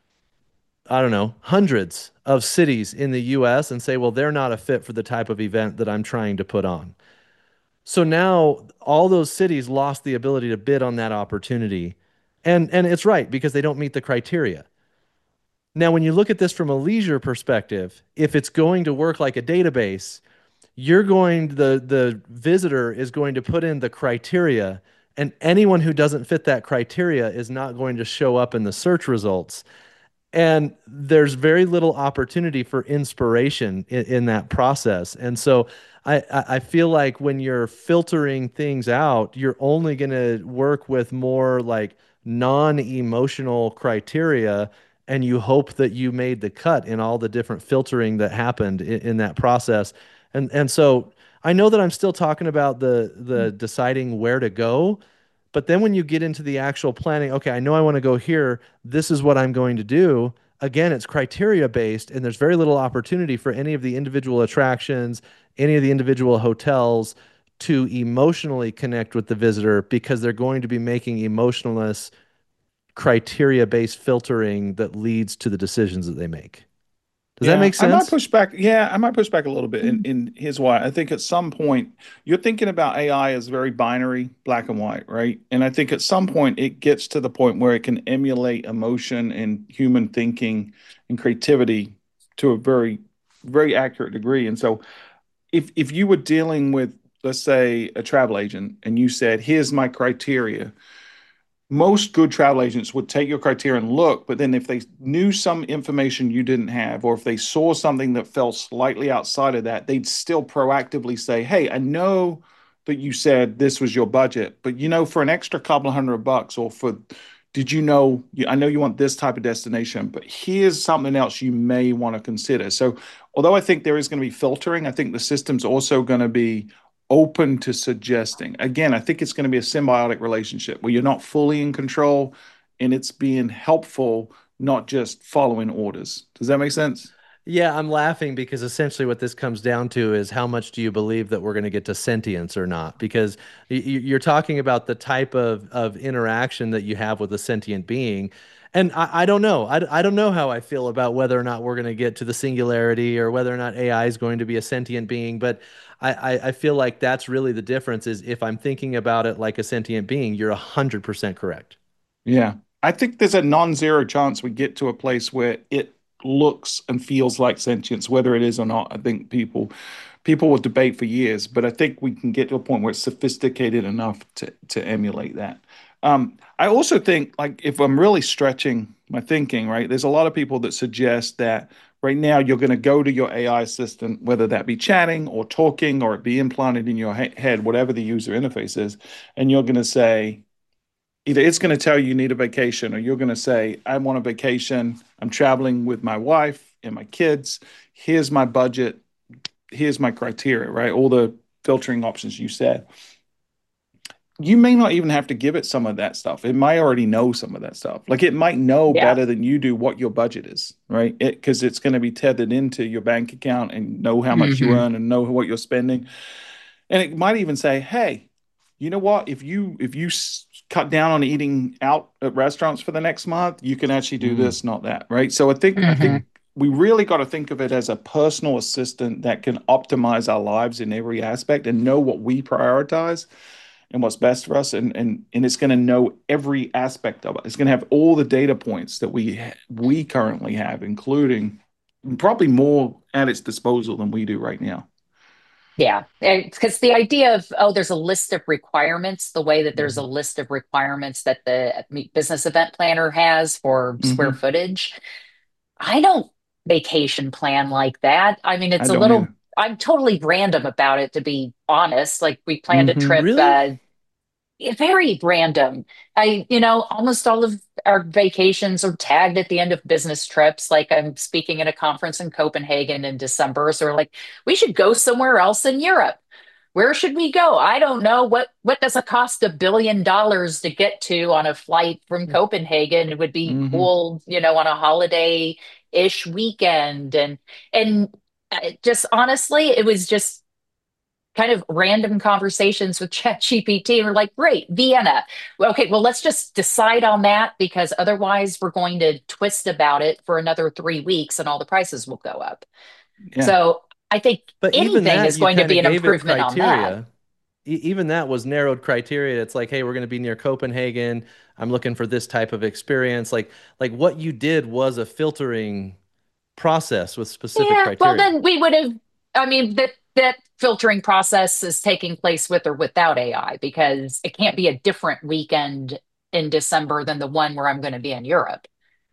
B: I don't know, hundreds of cities in the U S and say, well, they're not a fit for the type of event that I'm trying to put on. So now all those cities lost the ability to bid on that opportunity. And and it's right because they don't meet the criteria. Now, when you look at this from a leisure perspective, if it's going to work like a database, you're going the the visitor is going to put in the criteria, and anyone who doesn't fit that criteria is not going to show up in the search results. And there's very little opportunity for inspiration in, in that process. And so I, I I feel like when you're filtering things out, you're only going to work with more like non-emotional criteria, and you hope that you made the cut in all the different filtering that happened in, in that process. And and so I know that I'm still talking about the the deciding where to go, but then when you get into the actual planning, okay, I know I want to go here. This is what I'm going to do. Again, it's criteria based, and there's very little opportunity for any of the individual attractions, any of the individual hotels to emotionally connect with the visitor because they're going to be making emotionless criteria based filtering that leads to the decisions that they make. Does that
A: Yeah,
B: make
A: I might
B: sense?
A: push back. Yeah, I might push back a little bit. And, and here's why. I think at some point, you're thinking about A I as very binary, black and white, right? And I think at some point, it gets to the point where it can emulate emotion and human thinking and creativity to a very, very accurate degree. And so if if you were dealing with, let's say, a travel agent and you said, here's my criteria, most good travel agents would take your criteria and look, but then if they knew some information you didn't have, or if they saw something that fell slightly outside of that, they'd still proactively say, hey, I know that you said this was your budget, but you know, for an extra couple of hundred bucks, or for, did you know, I know you want this type of destination, but here's something else you may want to consider. So, although I think there is going to be filtering, I think the system's also going to be open to suggesting. Again, I think it's going to be a symbiotic relationship where you're not fully in control and it's being helpful, not just following orders. Does that make sense?
B: Yeah, I'm laughing because essentially what this comes down to is how much do you believe that we're going to get to sentience or not? Because y- y- you're talking about the type of, of interaction that you have with a sentient being. And I, I don't know. I, I don't know how I feel about whether or not we're going to get to the singularity or whether or not A I is going to be a sentient being. But I, I, I feel like that's really the difference is if I'm thinking about it like a sentient being, you're one hundred percent correct.
A: Yeah. I think there's a non-zero chance we get to a place where it looks and feels like sentience, whether it is or not. I think people people will debate for years, but I think we can get to a point where it's sophisticated enough to to emulate that. Um, I also think, like, if I'm really stretching my thinking, right, there's a lot of people that suggest that right now you're going to go to your A I assistant, whether that be chatting or talking or it be implanted in your he head, whatever the user interface is, and you're going to say, either it's going to tell you you need a vacation or you're going to say, I want a vacation. I'm traveling with my wife and my kids. Here's my budget. Here's my criteria, right? All the filtering options you said. You may not even have to give it some of that stuff. It might already know some of that stuff. Like it might know
C: Yeah.
A: better than you do what your budget is, right? It because it's going to be tethered into your bank account and know how much you
C: Hmm.
A: earn and know what you're spending. And it might even say, "Hey, you know what? If you if you s- cut down on eating out at restaurants for the next month, you can actually do
B: Mm.
A: this, not that." Right? So I think I think
C: Hmm.
A: we really got to think of it as a personal assistant that can optimize our lives in every aspect and know what we prioritize and what's best for us, and and and it's going to know every aspect of it. It's going to have all the data points that we we currently have, including probably more at its disposal than we do right now.
C: Yeah, because the idea of, oh, there's a list of requirements, the way that there's a
A: Mhm.
C: list of requirements that the business event planner has for square
A: Mhm.
C: footage. I don't vacation plan like that. I mean,
A: I
C: it's a
A: don't
C: little,
A: either.
C: I'm totally random about it, to be honest. Like, we planned a
A: Hmm.
C: trip,
B: Really?
C: uh, very random. I, you know, almost all of our vacations are tagged at the end of business trips. Like, I'm speaking at a conference in Copenhagen in December. So we're like, we should go somewhere else in Europe. Where should we go? I don't know. What what does it cost a billion dollars to get to on a flight from Copenhagen? It would be
A: Hmm.
C: cool, you know, on a holiday-ish weekend. And and uh, just honestly, it was just kind of random conversations with ChatGPT. We're like, great, Vienna. Well, okay, well, let's just decide on that because otherwise we're going to twist about it for another three weeks and all the prices will go up.
A: Yeah.
C: So I think
B: But even
C: anything
B: that,
C: is
B: you
C: going to
B: kind
C: be
B: of
C: an
B: gave it
C: improvement on that.
B: criteria. E- even that was narrowed criteria. It's like, hey, we're going to be near Copenhagen. I'm looking for this type of experience. Like, like what you did was a filtering process with specific
C: Yeah, well,
B: criteria.
C: then we would have, I mean, that that filtering process is taking place with or without A I because it can't be a different weekend in December than the one where I'm going to be in Europe.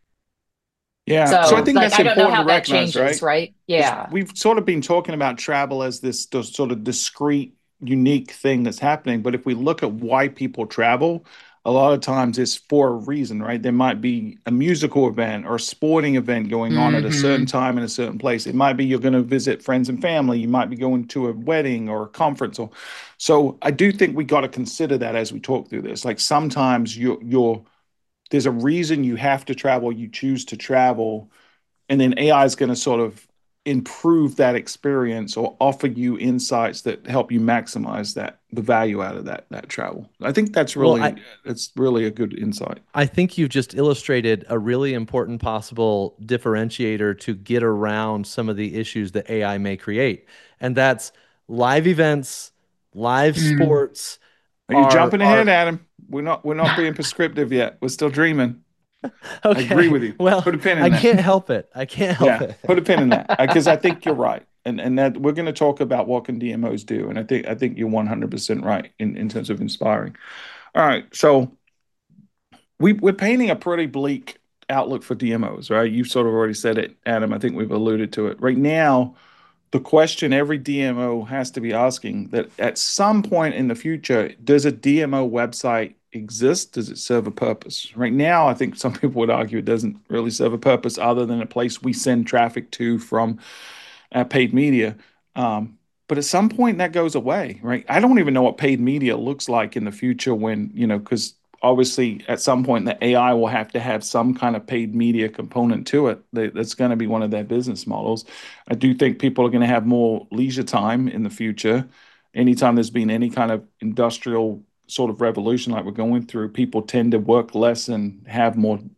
A: Yeah. So I
C: So,
A: think
C: like,
A: that's
C: I don't know
A: important to
C: how that
A: recognize,
C: changes,
A: right?
C: right?
A: Because
C: Yeah.
A: we've sort of been talking about travel as this, this sort of discrete, unique thing that's happening. But if we look at why people travel, a lot of times it's for a reason, right? There might be a musical event or a sporting event going on at a certain
C: Hmm.
A: time in a certain place. It might be you're going to visit friends and family. You might be going to a wedding or a conference. Or so I do think we got to consider that as we talk through this. Like sometimes you're you're there's a reason you have to travel, you choose to travel, and then A I is going to sort of improve that experience or offer you insights that help you maximize that the value out of that that travel. I think that's
B: Well, I,
A: really that's really a good insight.
B: I think you've just illustrated a really important possible differentiator to get around some of the issues that A I may create. And that's live events, live
C: Mm.
B: sports
A: Are you
B: are
A: jumping ahead,
B: are
A: Adam? We're not we're not being prescriptive yet. We're still dreaming. I agree
B: okay.
A: with you.
B: Well,
A: Put a pin
B: I
A: in that.
B: can't help it. I can't help
A: Yeah,
B: it.
A: put a pin in that because I think you're right, and and that we're going to talk about what can D M Os do, and I think I think you're one hundred percent right in in terms of inspiring. All right, so we we're painting a pretty bleak outlook for D M Os, right? You've sort of already said it, Adam. I think we've alluded to it. Right now, the question every D M O has to be asking that at some point in the future, does a D M O website exist? Does it serve a purpose? Right now, I think some people would argue it doesn't really serve a purpose other than a place we send traffic to from uh, paid media. Um, but at some point that goes away, right? I don't even know what paid media looks like in the future when, you know, because obviously at some point the A I will have to have some kind of paid media component to it. That's going to be one of their business models. I do think people are going to have more leisure time in the future. Anytime there's been any kind of industrial sort of revolution like we're going through, people tend to work less and have more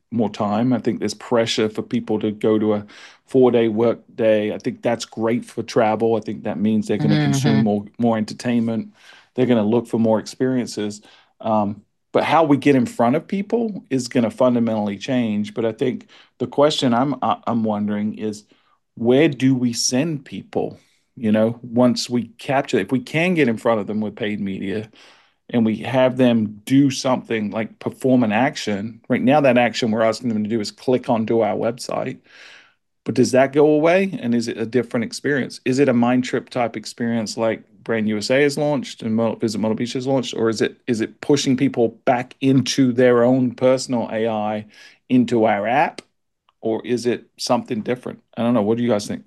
A: more time. I think there's pressure for people to go to a four day work day. I think that's great for travel. I think that means they're going to consume
C: Hmm.
A: more more entertainment. They're going to look for more experiences. Um, but how we get in front of people is going to fundamentally change. But I think the question I'm I- I'm wondering is, where do we send people? You know, once we capture, if we can get in front of them with paid media, and we have them do something like perform an action. Right now, that action we're asking them to do is click onto our website. But does that go away? And is it a different experience? Is it a mind trip type experience like Brand U S A has launched and Visit Myrtle Beach has launched, or is it is it pushing people back into their own personal A I into our app, or is it something different? I don't know. What do you guys think?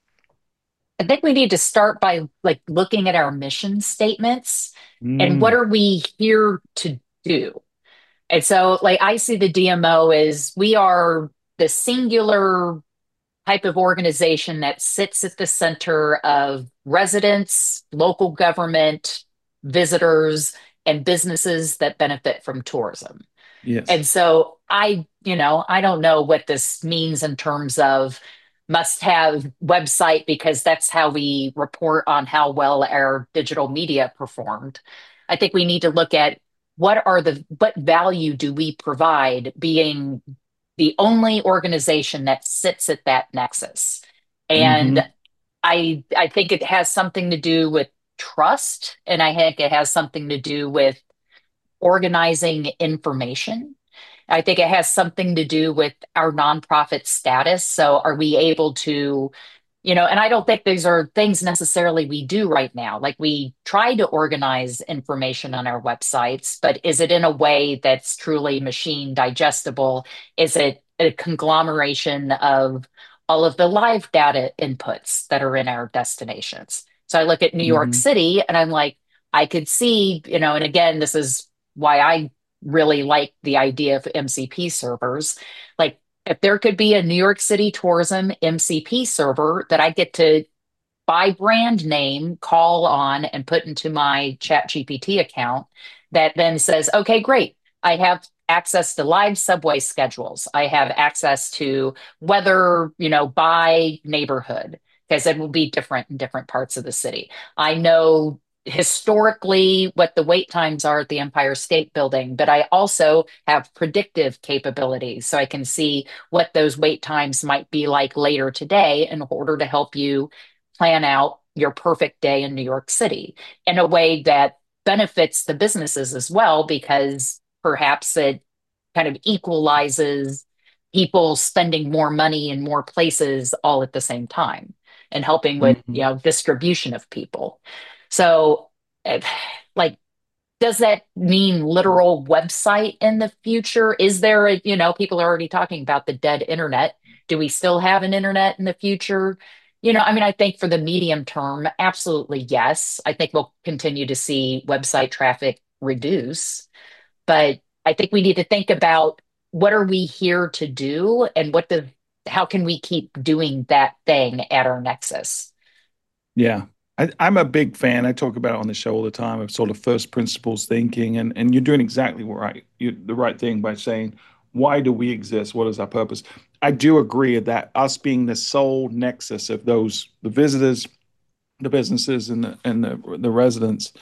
C: I think we need to start by like looking at our mission statements and what
A: Mm,
C: are we here to do? And so, like, I see the D M O as we are the singular type of organization that sits at the center of residents, local government, visitors, and businesses that benefit from tourism.
A: yes.
C: And so I, you know, I don't know what this means in terms of must have website because that's how we report on how well our digital media performed. I think we need to look at what are the what value do we provide being the only organization that sits at that nexus. And
A: Hmm.
C: I I think it has something to do with trust and I think it has something to do with organizing information. I think it has something to do with our nonprofit status. So, are we able to, you know, and I don't think these are things necessarily we do right now. Like, we try to organize information on our websites, but is it in a way that's truly machine digestible? Is it a conglomeration of all of the live data inputs that are in our destinations? So, I look at New York
A: Hmm.
C: City and I'm like, I could see, you know, and again, this is why I really like the idea of M C P servers. Like, if there could be a New York City tourism M C P server that I get to by brand name call on and put into my ChatGPT account that then says, okay, great. I have access to live subway schedules. I have access to weather, you know, by neighborhood, because it will be different in different parts of the city. I know historically what the wait times are at the Empire State Building, but I also have predictive capabilities. So I can see what those wait times might be like later today in order to help you plan out your perfect day in New York City in a way that benefits the businesses as well, because perhaps it kind of equalizes people spending more money in more places all at the same time and helping with, you
A: Hmm.
C: know, distribution of people. So, eh, like, does that mean literal website in the future? Is there a, you know, people are already talking about the dead internet. Do we still have an internet in the future? You know, I mean, I think for the medium term, absolutely yes. I think we'll continue to see website traffic reduce, but I think we need to think about what are we here to do and what the how can we keep doing that thing at our nexus?
A: Yeah. I, I'm a big fan. I talk about it on the show all the time of sort of first principles thinking, and and you're doing exactly right, you, the right thing by saying, why do we exist? What is our purpose? I do agree that us being the sole nexus of those the visitors, the businesses, and the and the the residents.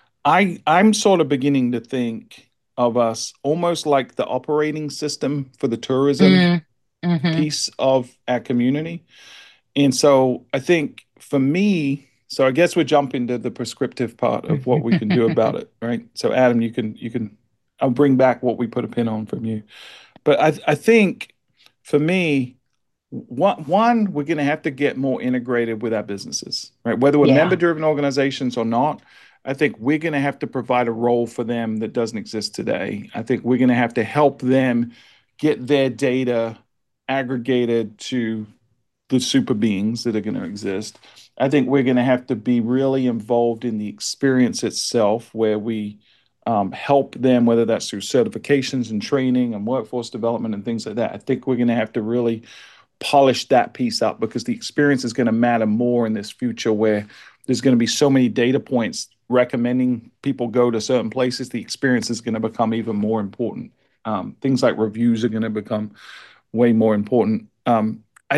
A: I I'm sort of beginning to think of us almost like the operating system for the tourism
C: Mm, hmm.
A: piece of our community. And so I think for me, so I guess we're jumping to the prescriptive part of what we can do about it, right? So Adam, you can you can I'll bring back what we put a pin on from you. But I I think for me, one, one we're going to have to get more integrated with our businesses, right? Whether we're
C: Yeah.
A: member-driven organizations or not, I think we're going to have to provide a role for them that doesn't exist today. I think we're going to have to help them get their data aggregated to the super beings that are going to exist. I think we're going to have to be really involved in the experience itself, where we um, help them, whether that's through certifications and training and workforce development and things like that. I think we're going to have to really polish that piece up because the experience is going to matter more in this future where there's going to be so many data points recommending people go to certain places. The experience is going to become even more important. Um, things like reviews are going to become way more important. Um, I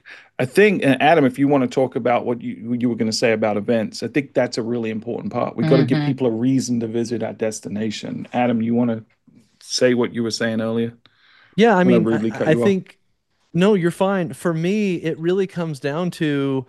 A: I think, and Adam, if you want to talk about what you what you were going to say about events, I think that's a really important part. We got to give
C: Hmm.
A: people a reason to visit our destination. Adam, you want to say what you were saying earlier
B: Yeah, I
A: when I
B: mean, I,
A: rudely cut
B: I
A: you off?
B: think no, you're fine. For me, it really comes down to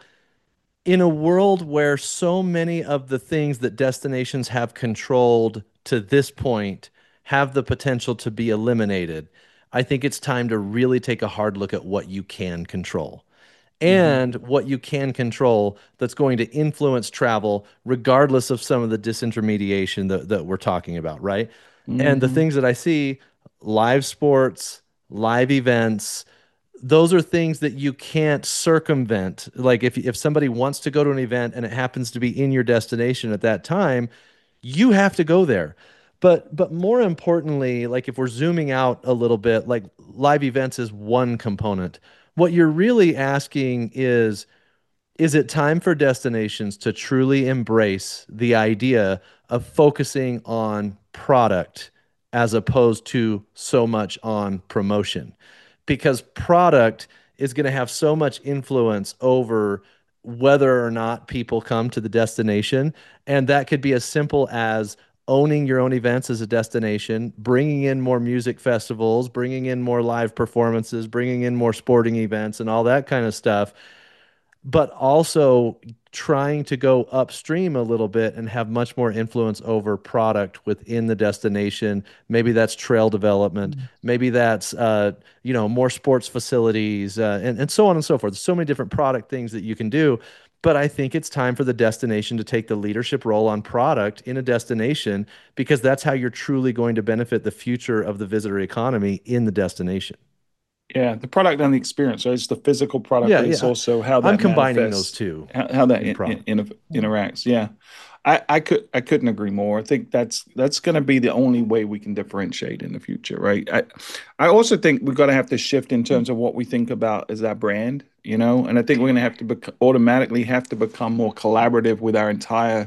B: in a world where so many of the things that destinations have controlled to this point have the potential to be eliminated, I think it's time to really take a hard look at what you can control
A: Hmm.
B: and what you can control that's going to influence travel, regardless of some of the disintermediation that, that we're talking about, right? And the
A: Hmm.
B: things that I see, live sports, live events, those are things that you can't circumvent. Like if if somebody wants to go to an event and it happens to be in your destination at that time, you have to go there. But but more importantly, like if we're zooming out a little bit, like live events is one component. What you're really asking is is it time for destinations to truly embrace the idea of focusing on product as opposed to so much on promotion? Because product is going to have so much influence over whether or not people come to the destination. And that could be as simple as owning your own events as a destination, bringing in more music festivals, bringing in more live performances, bringing in more sporting events, and all that kind of stuff, but also trying to go upstream a little bit and have much more influence over product within the destination. Maybe that's trail development. Maybe that's uh, you know, more sports facilities, uh, and and so on and so forth. There's so many different product things that you can do. But I think it's time for the destination to take the leadership role on product in a destination because that's how you're truly going to benefit the future of the visitor economy in the destination.
A: Yeah, the product and the experience, right? It's the physical product,
B: Yeah,
A: but it's
B: yeah.
A: also how
B: I'm
A: that
B: combining those
A: manifests,
B: two
A: how, how that
B: in
A: in, in,
B: product.
A: in- interacts. Yeah, I, I could I couldn't agree more. I think that's that's going to be the only way we can differentiate in the future, right? I I also think we're going to have to shift in terms of what we think about as our brand, you know, and I think we're going to have to bec automatically have to become more collaborative with our entire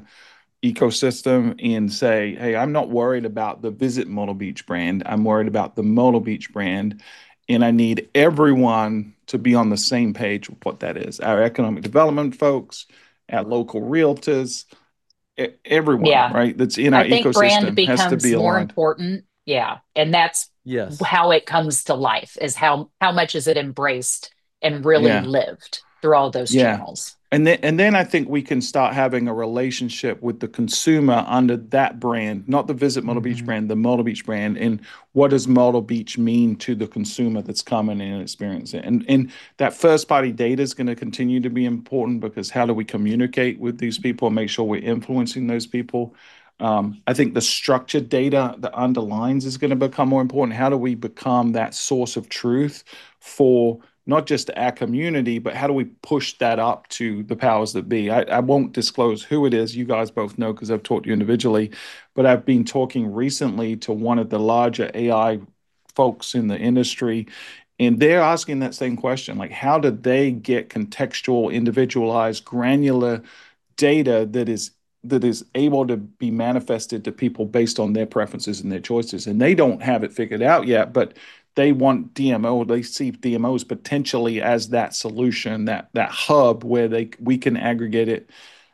A: ecosystem and say, hey, I'm not worried about the Visit Myrtle Beach brand. I'm worried about the Myrtle Beach brand. And I need everyone to be on the same page with what that is. Our economic development folks, our local realtors, e- everyone,
C: Yeah.
A: right, that's in our
C: I think brand
A: ecosystem has to
C: becomes
A: be
C: more
A: aligned.
C: important. Yeah. And that's
B: Yes.
C: how it comes to life is how how much is it embraced and really
A: Yeah.
C: lived through all those
A: Yeah.
C: channels.
A: And then and then I think we can start having a relationship with the consumer under that brand, not the Visit Myrtle Beach
C: Hmm.
A: brand, the Myrtle Beach brand. And what does Myrtle Beach mean to the consumer that's coming in and experiencing it? And and that first party data is going to continue to be important because how do we communicate with these people and make sure we're influencing those people? Um, I think the structured data that underlines is going to become more important. How do we become that source of truth for not just our community, but how do we push that up to the powers that be? I, I won't disclose who it is. You guys both know because I've talked to you individually, but I've been talking recently to one of the larger A I folks in the industry, and they're asking that same question, like how do they get contextual, individualized, granular data that is that is able to be manifested to people based on their preferences and their choices. And they don't have it figured out yet, but they want D M O. They see D M Os potentially as that solution, that that hub where they we can aggregate it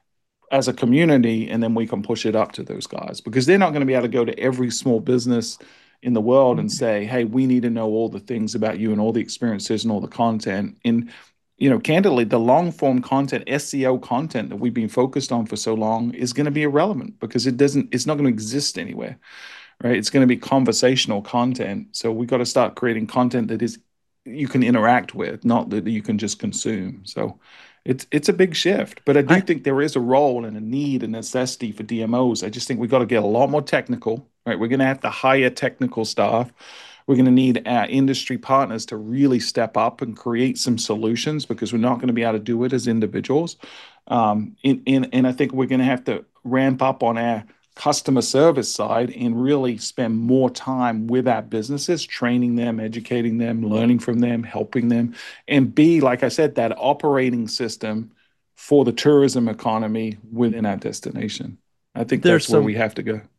A: as a community, and then we can push it up to those guys because they're not going to be able to go to every small business in the world and say, "Hey, we need to know all the things about you and all the experiences and all the content." And you know, candidly, the long form content, S E O content that we've been focused on for so long is going to be irrelevant because it doesn't, it's not going to exist anywhere, right? It's going to be conversational content. So we got to start creating content that is you can interact with, not that you can just consume. So it's it's a big shift, but I do
B: I
A: think there is a role and a need and necessity for D M Os. I just think we got to get a lot more technical, right? We're going to have to hire technical staff. We're going to need our industry partners to really step up and create some solutions because we're not going to be able to do it as individuals. Um, in, in, and I think we're going to have to ramp up on our customer service side and really spend more time with our businesses, training them, educating them, learning from them, helping them, and be, like I said, that operating system for the tourism economy within our destination. I think
B: there's
A: that's where
B: some
A: we have to go.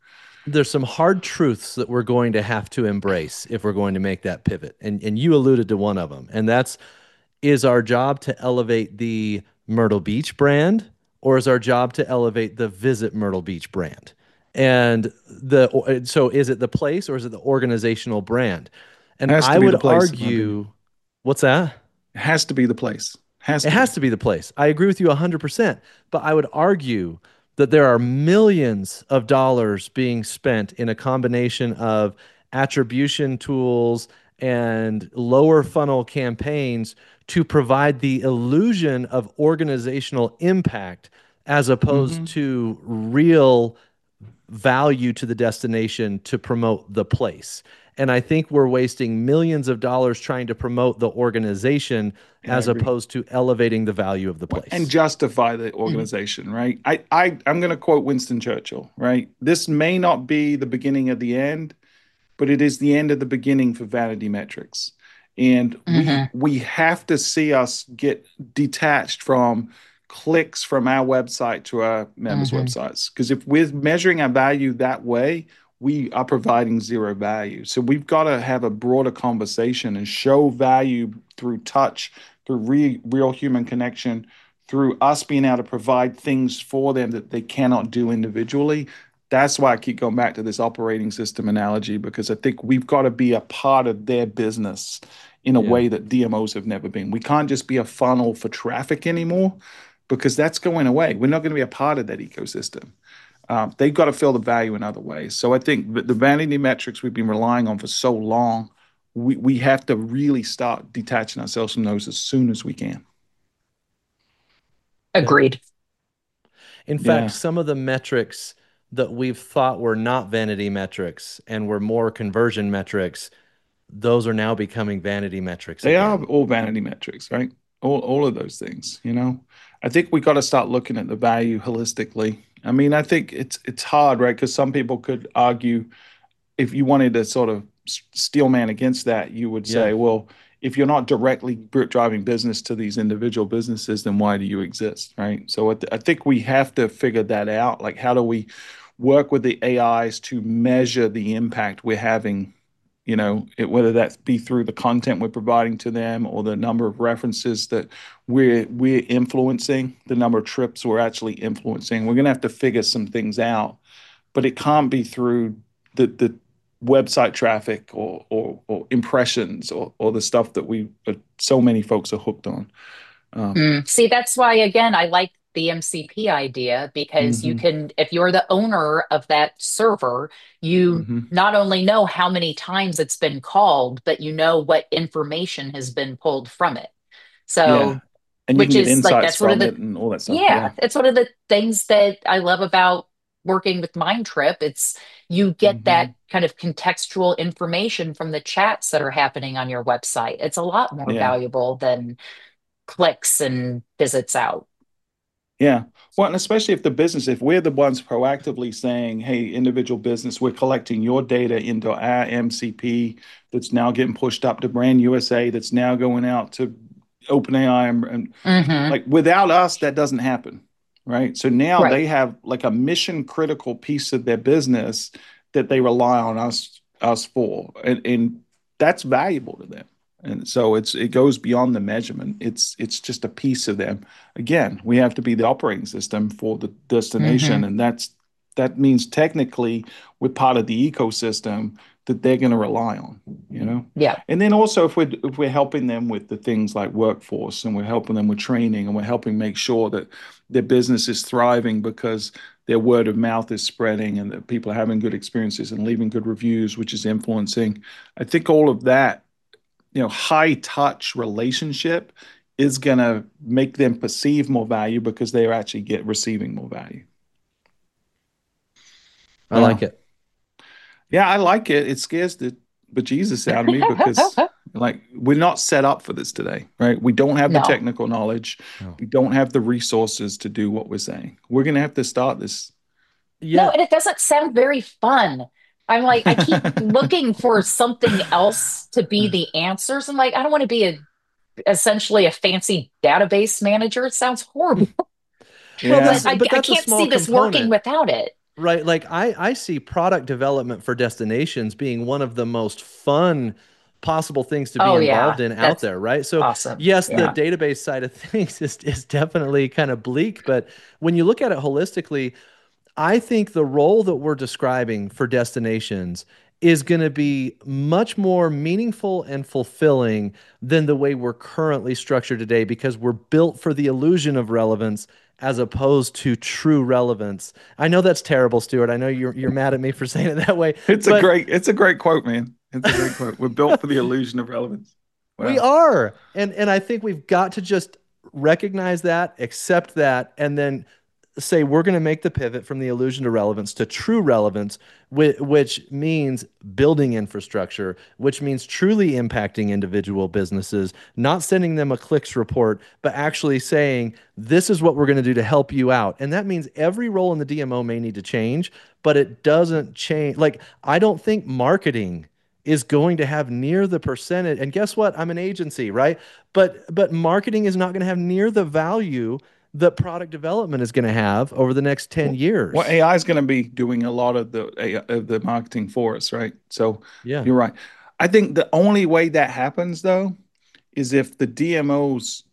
B: there's some hard truths that we're going to have to embrace if we're going to make that pivot. And and you alluded to one of them, and that's, is our job to elevate the Myrtle Beach brand, or is our job to elevate the Visit Myrtle Beach brand? And the so is it the place or is it the organizational brand?
A: It
B: And
A: has
B: I
A: to be
B: would
A: the place, in my opinion.
B: argue, what's that?
A: It has to be the place. Has
B: It
A: to be.
B: has to be the place. I agree with you one hundred percent. But I would argue that there are millions of dollars being spent in a combination of attribution tools and lower funnel campaigns to provide the illusion of organizational impact as opposed
A: Hmm.
B: to real value to the destination to promote the place. And I think we're wasting millions of dollars trying to promote the organization
A: Yeah, I
B: as
A: agree.
B: opposed to elevating the value of the
A: And
B: place.
A: justify the
C: Mhm.
A: organization, right? I, I, I'm going to quote Winston Churchill, right? This may not be the beginning of the end, but it is the end of the beginning for vanity metrics. And we
C: Mhm.
A: we have to see us get detached from clicks from our website to our members'
C: Mhm.
A: websites. Because if we're measuring our value that way, we are providing zero value. So we've got to have a broader conversation and show value through touch, through re real human connection, through us being able to provide things for them that they cannot do individually. That's why I keep going back to this operating system analogy, because I think we've got to be a part of their business in a
B: Yeah.
A: way that D M Os have never been. We can't just be a funnel for traffic anymore because that's going away. We're not going to be a part of that ecosystem. Um, they've got to feel the value in other ways. So I think the vanity metrics we've been relying on for so long, we, we have to really start detaching ourselves from those as soon as we can.
B: Yeah.
C: Agreed.
B: In fact,
A: Yeah,
B: some of the metrics that we've thought were not vanity metrics and were more conversion metrics, those are now becoming vanity metrics
A: they are
B: again.
A: all vanity metrics, right? All, all of those things, you know. I think we got to start looking at the value holistically. I mean, I think it's it's hard, right? Because some people could argue if you wanted to sort of steel man against that, you would
B: Yeah.
A: say, well, if you're not directly driving business to these individual businesses, then why do you exist, right? So I, th- I think we have to figure that out. Like, how do we work with the A Is to measure the impact we're having? You know, it, whether that be through the content we're providing to them or the number of references that we're we're influencing, the number of trips we're actually influencing. We're going to have to figure some things out, but it can't be through the the website traffic or or, or impressions or, or the stuff that we uh, so many folks are hooked on. Um,
C: Mm. See, that's why, again, I like the M C P idea because you
A: hmm
C: can, if you're the owner of that server, you
A: hmm
C: not only know how many times it's been called, but you know what information has been pulled from it.
A: Yeah,
C: So,
A: and you can
C: which
A: get
C: is like,
A: insights
C: that's one of
A: from
C: the,
A: it and all that stuff.
C: yeah,
A: Yeah.
C: it's one of the things that I love about working with Mindtrip. It's you get that
A: hmm
C: kind of contextual information from the chats that are happening on your website. It's a lot more
A: Yeah.
C: valuable than clicks and visits out.
A: Yeah. Well, and especially if the business, if we're the ones proactively saying, hey, individual business, we're collecting your data into our M C P that's now getting pushed up to Brand U S A, that's now going out to OpenAI and, and
C: Hmm.
A: like without us, that doesn't happen. Right. So now
C: Right.
A: they have like a mission critical piece of their business that they rely on us us for. And, and that's valuable to them. And so it's it goes beyond the measurement. It's it's just a piece of them. Again, we have to be the operating system for the
C: Hmm.
A: destination, and that's that means technically we're part of the ecosystem that they're going to rely on, you know.
C: Yeah.
A: And then also if we're if we're helping them with the things like workforce and we're helping them with training and we're helping make sure that their business is thriving because their word of mouth is spreading and that people are having good experiences and leaving good reviews, which is influencing. I think all of that, you know, high touch relationship is going to make them perceive more value because they're actually get receiving more value.
B: I
A: Yeah.
B: like it.
A: Yeah, I like it. It scares the bejesus out of me because like we're not set up for this today, right? We don't have the
C: No.
A: technical knowledge.
B: No.
A: We don't have the resources to do what we're saying. We're going to have to start this.
C: No,
B: Yeah.
C: and it doesn't sound very fun. I'm like, I keep looking for something else to be the answers. I'm like, I don't want to be a essentially a fancy database manager. It sounds horrible,
B: Well,
A: Yeah.
C: but
B: this,
C: I,
B: but
C: I
B: that's a
C: can't
B: small
C: see this working
B: component.
C: without it.
B: Right. Like I, I see product development for destinations being one of the most fun possible things to be
C: Oh
B: involved
C: yeah,
B: in out
C: that's
B: there, right? So
C: awesome.
B: yes, the
C: Yeah.
B: database side of things is, is definitely kind of bleak, but when you look at it holistically, I think the role that we're describing for destinations is going to be much more meaningful and fulfilling than the way we're currently structured today because we're built for the illusion of relevance as opposed to true relevance. I know that's terrible, Stuart. I know you're you're mad at me for saying it that way,
A: It's a
B: but
A: great, it's a great quote, man. It's a great quote. We're built for the illusion of relevance.
B: we
A: Wow.
B: are. And and I think we've got to just recognize that, accept that, and then say we're going to make the pivot from the illusion to relevance to true relevance, which, which means building infrastructure, which means truly impacting individual businesses, not sending them a clicks report, but actually saying, this is what we're going to do to help you out. And that means every role in the D M O may need to change, but it doesn't change. Like, I don't think marketing is going to have near the percentage. And guess what? I'm an agency, right? But but marketing is not going to have near the value that product development is going to have over the next ten
A: Well, well,
B: years.
A: A I is going to be doing a lot of the A I of the marketing for us, right? So
B: Yeah.
A: you're right. I think the only way that happens though is if the D M Os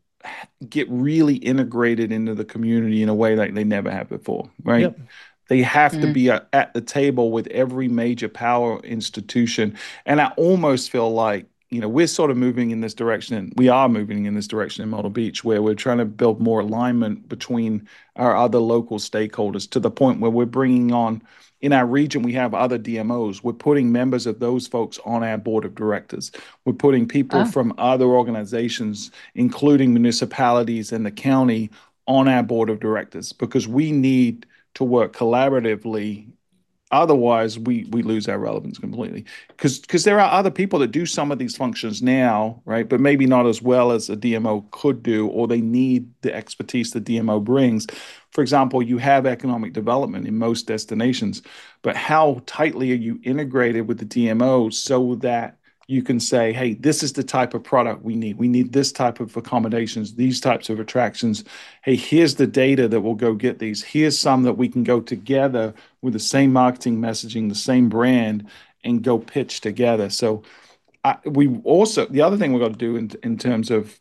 A: get really integrated into the community in a way like they never have before, right?
B: Yep.
A: They have to
C: Mm.
A: be a, at the table with every major power institution. And I almost feel like, you know, we're sort of moving in this direction, and we are moving in this direction in Myrtle Beach, where we're trying to build more alignment between our other local stakeholders to the point where we're bringing on, in our region, we have other D M Os. We're putting members of those folks on our board of directors. We're putting people
C: Oh,
A: from other organizations, including municipalities and the county, on our board of directors because we need to work collaboratively. Otherwise, we we lose our relevance completely. Because because there are other people that do some of these functions now, right? But maybe not as well as a D M O could do, or they need the expertise the D M O brings. For example, you have economic development in most destinations, but how tightly are you integrated with the D M O so that you can say, hey, this is the type of product we need. We need this type of accommodations, these types of attractions. Hey, here's the data that will go get these. Here's some that we can go together with the same marketing messaging, the same brand, and go pitch together. So I, we also, the other thing we've got to do in, in terms of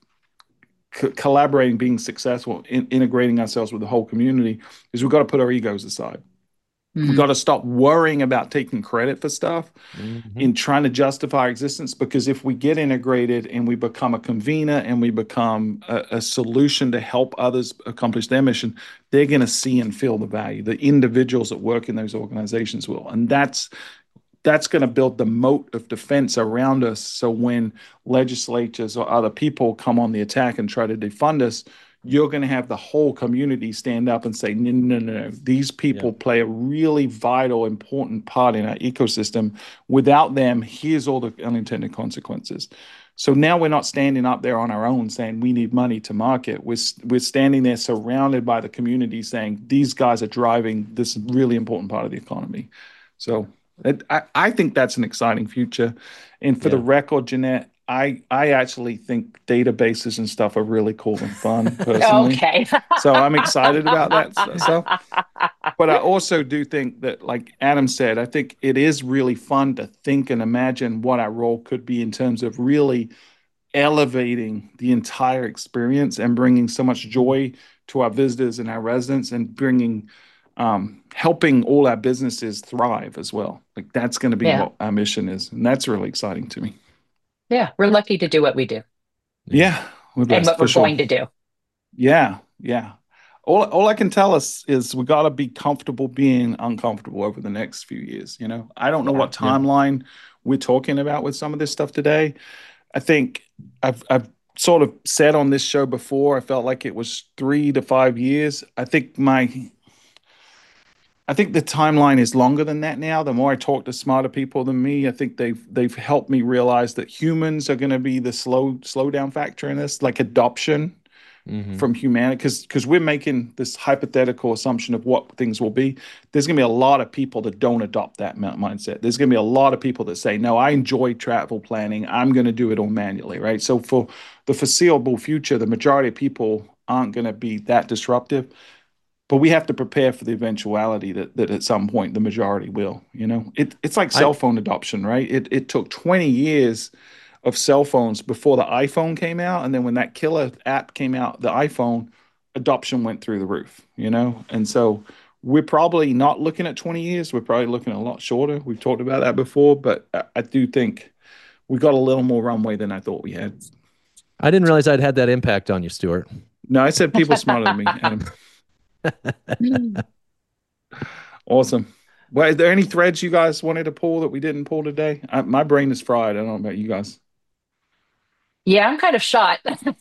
A: co- collaborating, being successful, in, integrating ourselves with the whole community is we've got to put our egos aside. We've got
C: mm.
A: to stop worrying about taking credit for stuff
B: Hmm.
A: in trying to justify our existence, because if we get integrated and we become a convener and we become a, a solution to help others accomplish their mission, they're going to see and feel the value. The individuals that work in those organizations will, and that's that's going to build the moat of defense around us. So when legislatures or other people come on the attack and try to defund us, you're going to have the whole community stand up and say, no, no, no, no. These
B: Yeah.
A: people play a really vital, important part in our ecosystem. Without them, here's all the unintended consequences. So now we're not standing up there on our own saying we need money to market. We're, we're standing there surrounded by the community saying these guys are driving this really important part of the economy. So it, I, I think that's an exciting future. And for the
B: Yeah.
A: record, Jeanette, I, I actually think databases and stuff are really cool and fun personally.
C: Okay.
A: So I'm excited about that stuff. But I also do think that, like Adam said, I think it is really fun to think and imagine what our role could be in terms of really elevating the entire experience and bringing so much joy to our visitors and our residents and bringing um, helping all our businesses thrive as well. Like that's going to be
C: Yeah.
A: what our mission is, and that's really exciting to me.
C: Yeah. We're lucky to do what we do
B: Yeah.
A: Yeah, we're
C: and
A: blessed
C: what
A: for
C: we're
A: sure.
C: going to do.
A: Yeah, yeah. All all I can tell us is we got to be comfortable being uncomfortable over the next few years. You know, I don't know
C: Yeah.
A: what
B: Yeah.
A: timeline we're talking about with some of this stuff today. I think I've I've sort of said on this show before, I felt like it was three to five years. I think my I think the timeline is longer than that now. The more I talk to smarter people than me, I think they've they've helped me realize that humans are going to be the slow slow down factor in this, like adoption
B: Hmm.
A: from humanity, because because we're making this hypothetical assumption of what things will be. There's going to be a lot of people that don't adopt that mindset. There's going to be a lot of people that say, no, I enjoy travel planning, I'm going to do it all manually, right? So for the foreseeable future, the majority of people aren't going to be that disruptive. but we have to prepare for the eventuality that that at some point the majority will. You know, it it's like
B: I
A: cell phone adoption, right? It it took twenty years of cell phones before the iPhone came out, and then when that killer app came out, the iPhone adoption went through the roof. You know, and so we're probably not looking at twenty years. We're probably looking at a lot shorter. We've talked about that before, but I, I do think we got a little more runway than I thought we had.
B: I didn't realize I'd had that impact on you, Stuart.
A: No, I said people smarter than me, Adam. Awesome. Well, is there any threads you guys wanted to pull that we didn't pull today? I, my brain is fried. I don't know about you guys.
C: Yeah, I'm kind of shot.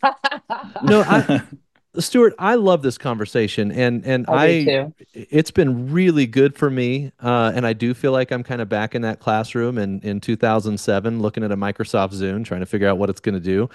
B: No, I Stuart, I love this conversation, and and
C: I do
B: I
C: too.
B: it's been really good for me, uh, and I do feel like I'm kind of back in that classroom in in two thousand seven, looking at a Microsoft Zune, trying to figure out what it's going to do.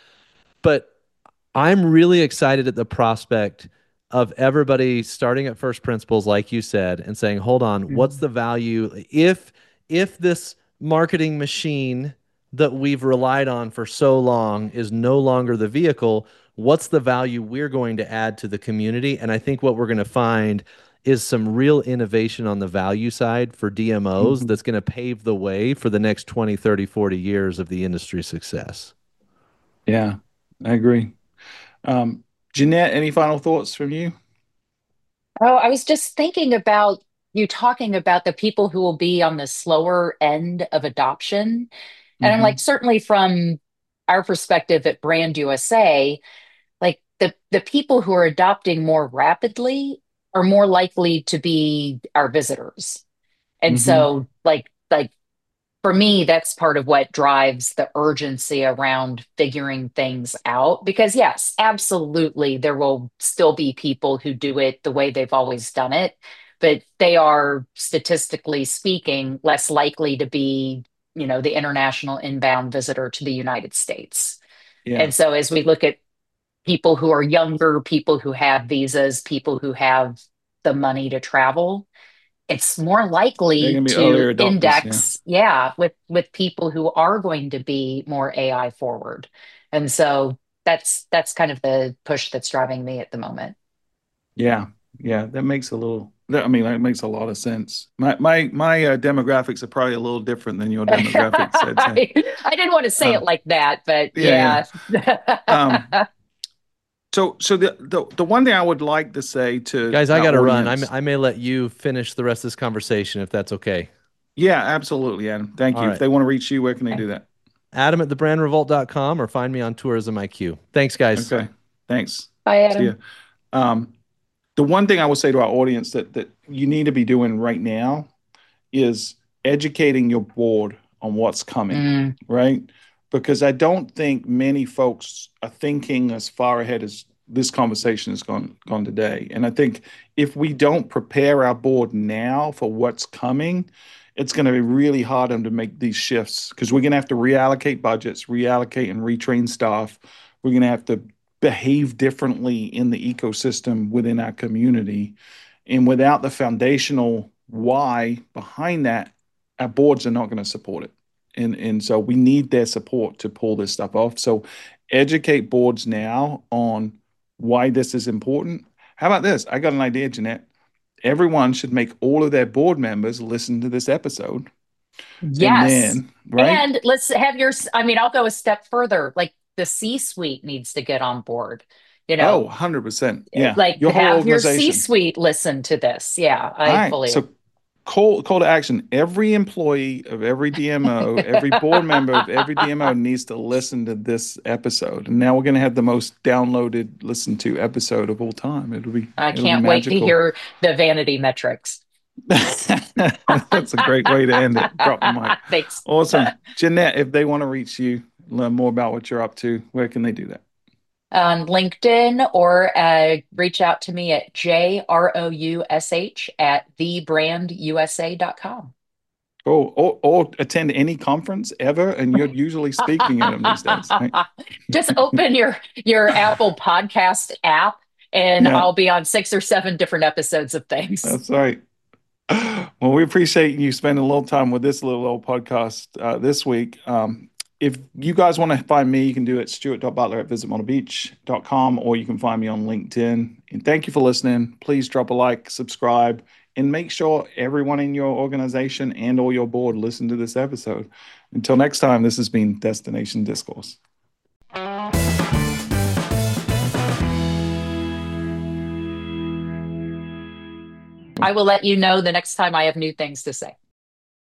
B: But I'm really excited at the prospect of everybody starting at first principles, like you said, and saying, hold on, what's
C: Mhm.
B: the value if if this marketing machine that we've relied on for so long is no longer the vehicle, what's the value we're going to add to the community? And I think what we're going to find is some real innovation on the value side for D M Os
A: Mhm.
B: that's going to pave the way for the next twenty, thirty, forty years of the industry success.
A: Yeah, I agree. Um, Jeanette, any final thoughts from you?
C: Oh, I was just thinking about you talking about the people who will be on the slower end of adoption. And I'm like,
A: Hmm.
C: certainly from our perspective at Brand U S A, like the the people who are adopting more rapidly are more likely to be our visitors. And
A: Hmm.
C: so like like for me, that's part of what drives the urgency around figuring things out. Because, yes, absolutely, there will still be people who do it the way they've always done it, but they are statistically speaking less likely to be, you know, the international inbound visitor to the United States.
A: Yeah,
C: And so, as we look at people who are younger, people who have visas, people who have the money to travel, it's more
A: they're
C: likely
A: gonna be
C: to
A: earlier adopters. Yeah,
C: index, yeah, with with people who are going to be more A I forward. And so that's that's kind of the push that's driving me at the moment.
A: yeah, yeah. That makes a little. that- I mean, that makes a lot of sense. My my my uh, demographics are probably a little different than your demographics, I'd say.
C: I, I didn't want to say
A: Uh,
C: it like that, but
A: yeah, yeah.
C: yeah.
A: Um, so so the, the the one thing I would like to say to
B: Guys, I
A: our
B: got to run. I may,
A: audience.
B: I may let you finish the rest of this conversation if that's okay.
A: Yeah, absolutely, Adam. Thank
B: All
A: you. If
B: right.
A: they want to reach you, where can they do that?
B: Adam at the brand revolt dot com or find me on Tourism I Q. Thanks, guys.
A: Okay. Thanks.
C: Bye,
A: See ya.
C: Adam.
A: Um, the one thing I would say to our audience that that you need to be doing right now is educating your board on what's coming,
C: Mm,
A: right? Because I don't think many folks are thinking as far ahead as this conversation has gone gone today. And I think if we don't prepare our board now for what's coming, it's going to be really hard on them to make these shifts because we're going to have to reallocate budgets, reallocate and retrain staff. We're going to have to behave differently in the ecosystem within our community. And without the foundational why behind that, our boards are not going to support it. And, and so we need their support to pull this stuff off. So educate boards now on why this is important. How about this? I got an idea, Jeanette. Everyone should make all of their board members listen to this episode. And
C: yes.
A: then, right?
C: And let's have your, I mean, I'll go a step further. Like the C-suite needs to get on board, you
A: Oh,
C: know,
A: one hundred percent. Yeah.
C: like
A: Your whole
C: have your
A: organization.
C: C-suite listen to this. Yeah,
A: All
C: I
A: right.
C: fully
A: So call call to action. Every employee of every D M O, every board member of every D M O needs to listen to this episode. And now we're going to have the most downloaded, listened to episode of all time. It'll be
C: I
A: it'll be
C: can't wait to
A: magical.
C: hear the vanity metrics.
A: That's a great way to end it. Drop the mic.
C: Thanks.
A: Awesome. Jeanette, if they want to reach you, learn more about what you're up to, where can they do that?
C: On LinkedIn or uh, reach out to me at J R O U S H at the brand U S A dot com.
A: Or, or or attend any conference ever, and you're usually speaking at them these days, right?
C: Just open your your Apple Podcast app and
A: Yeah,
C: I'll be on six or seven different episodes of things.
A: that's right. Well, we appreciate you spending a little time with this little old podcast uh, this week. Um, if you guys want to find me, you can do it stuart dot butler at visit model beach dot com, or you can find me on LinkedIn. And thank you for listening. Please drop a like, subscribe, and make sure everyone in your organization and or your board listen to this episode. Until next time, this has been Destination Discourse.
C: I will let you know the next time I have new things to say.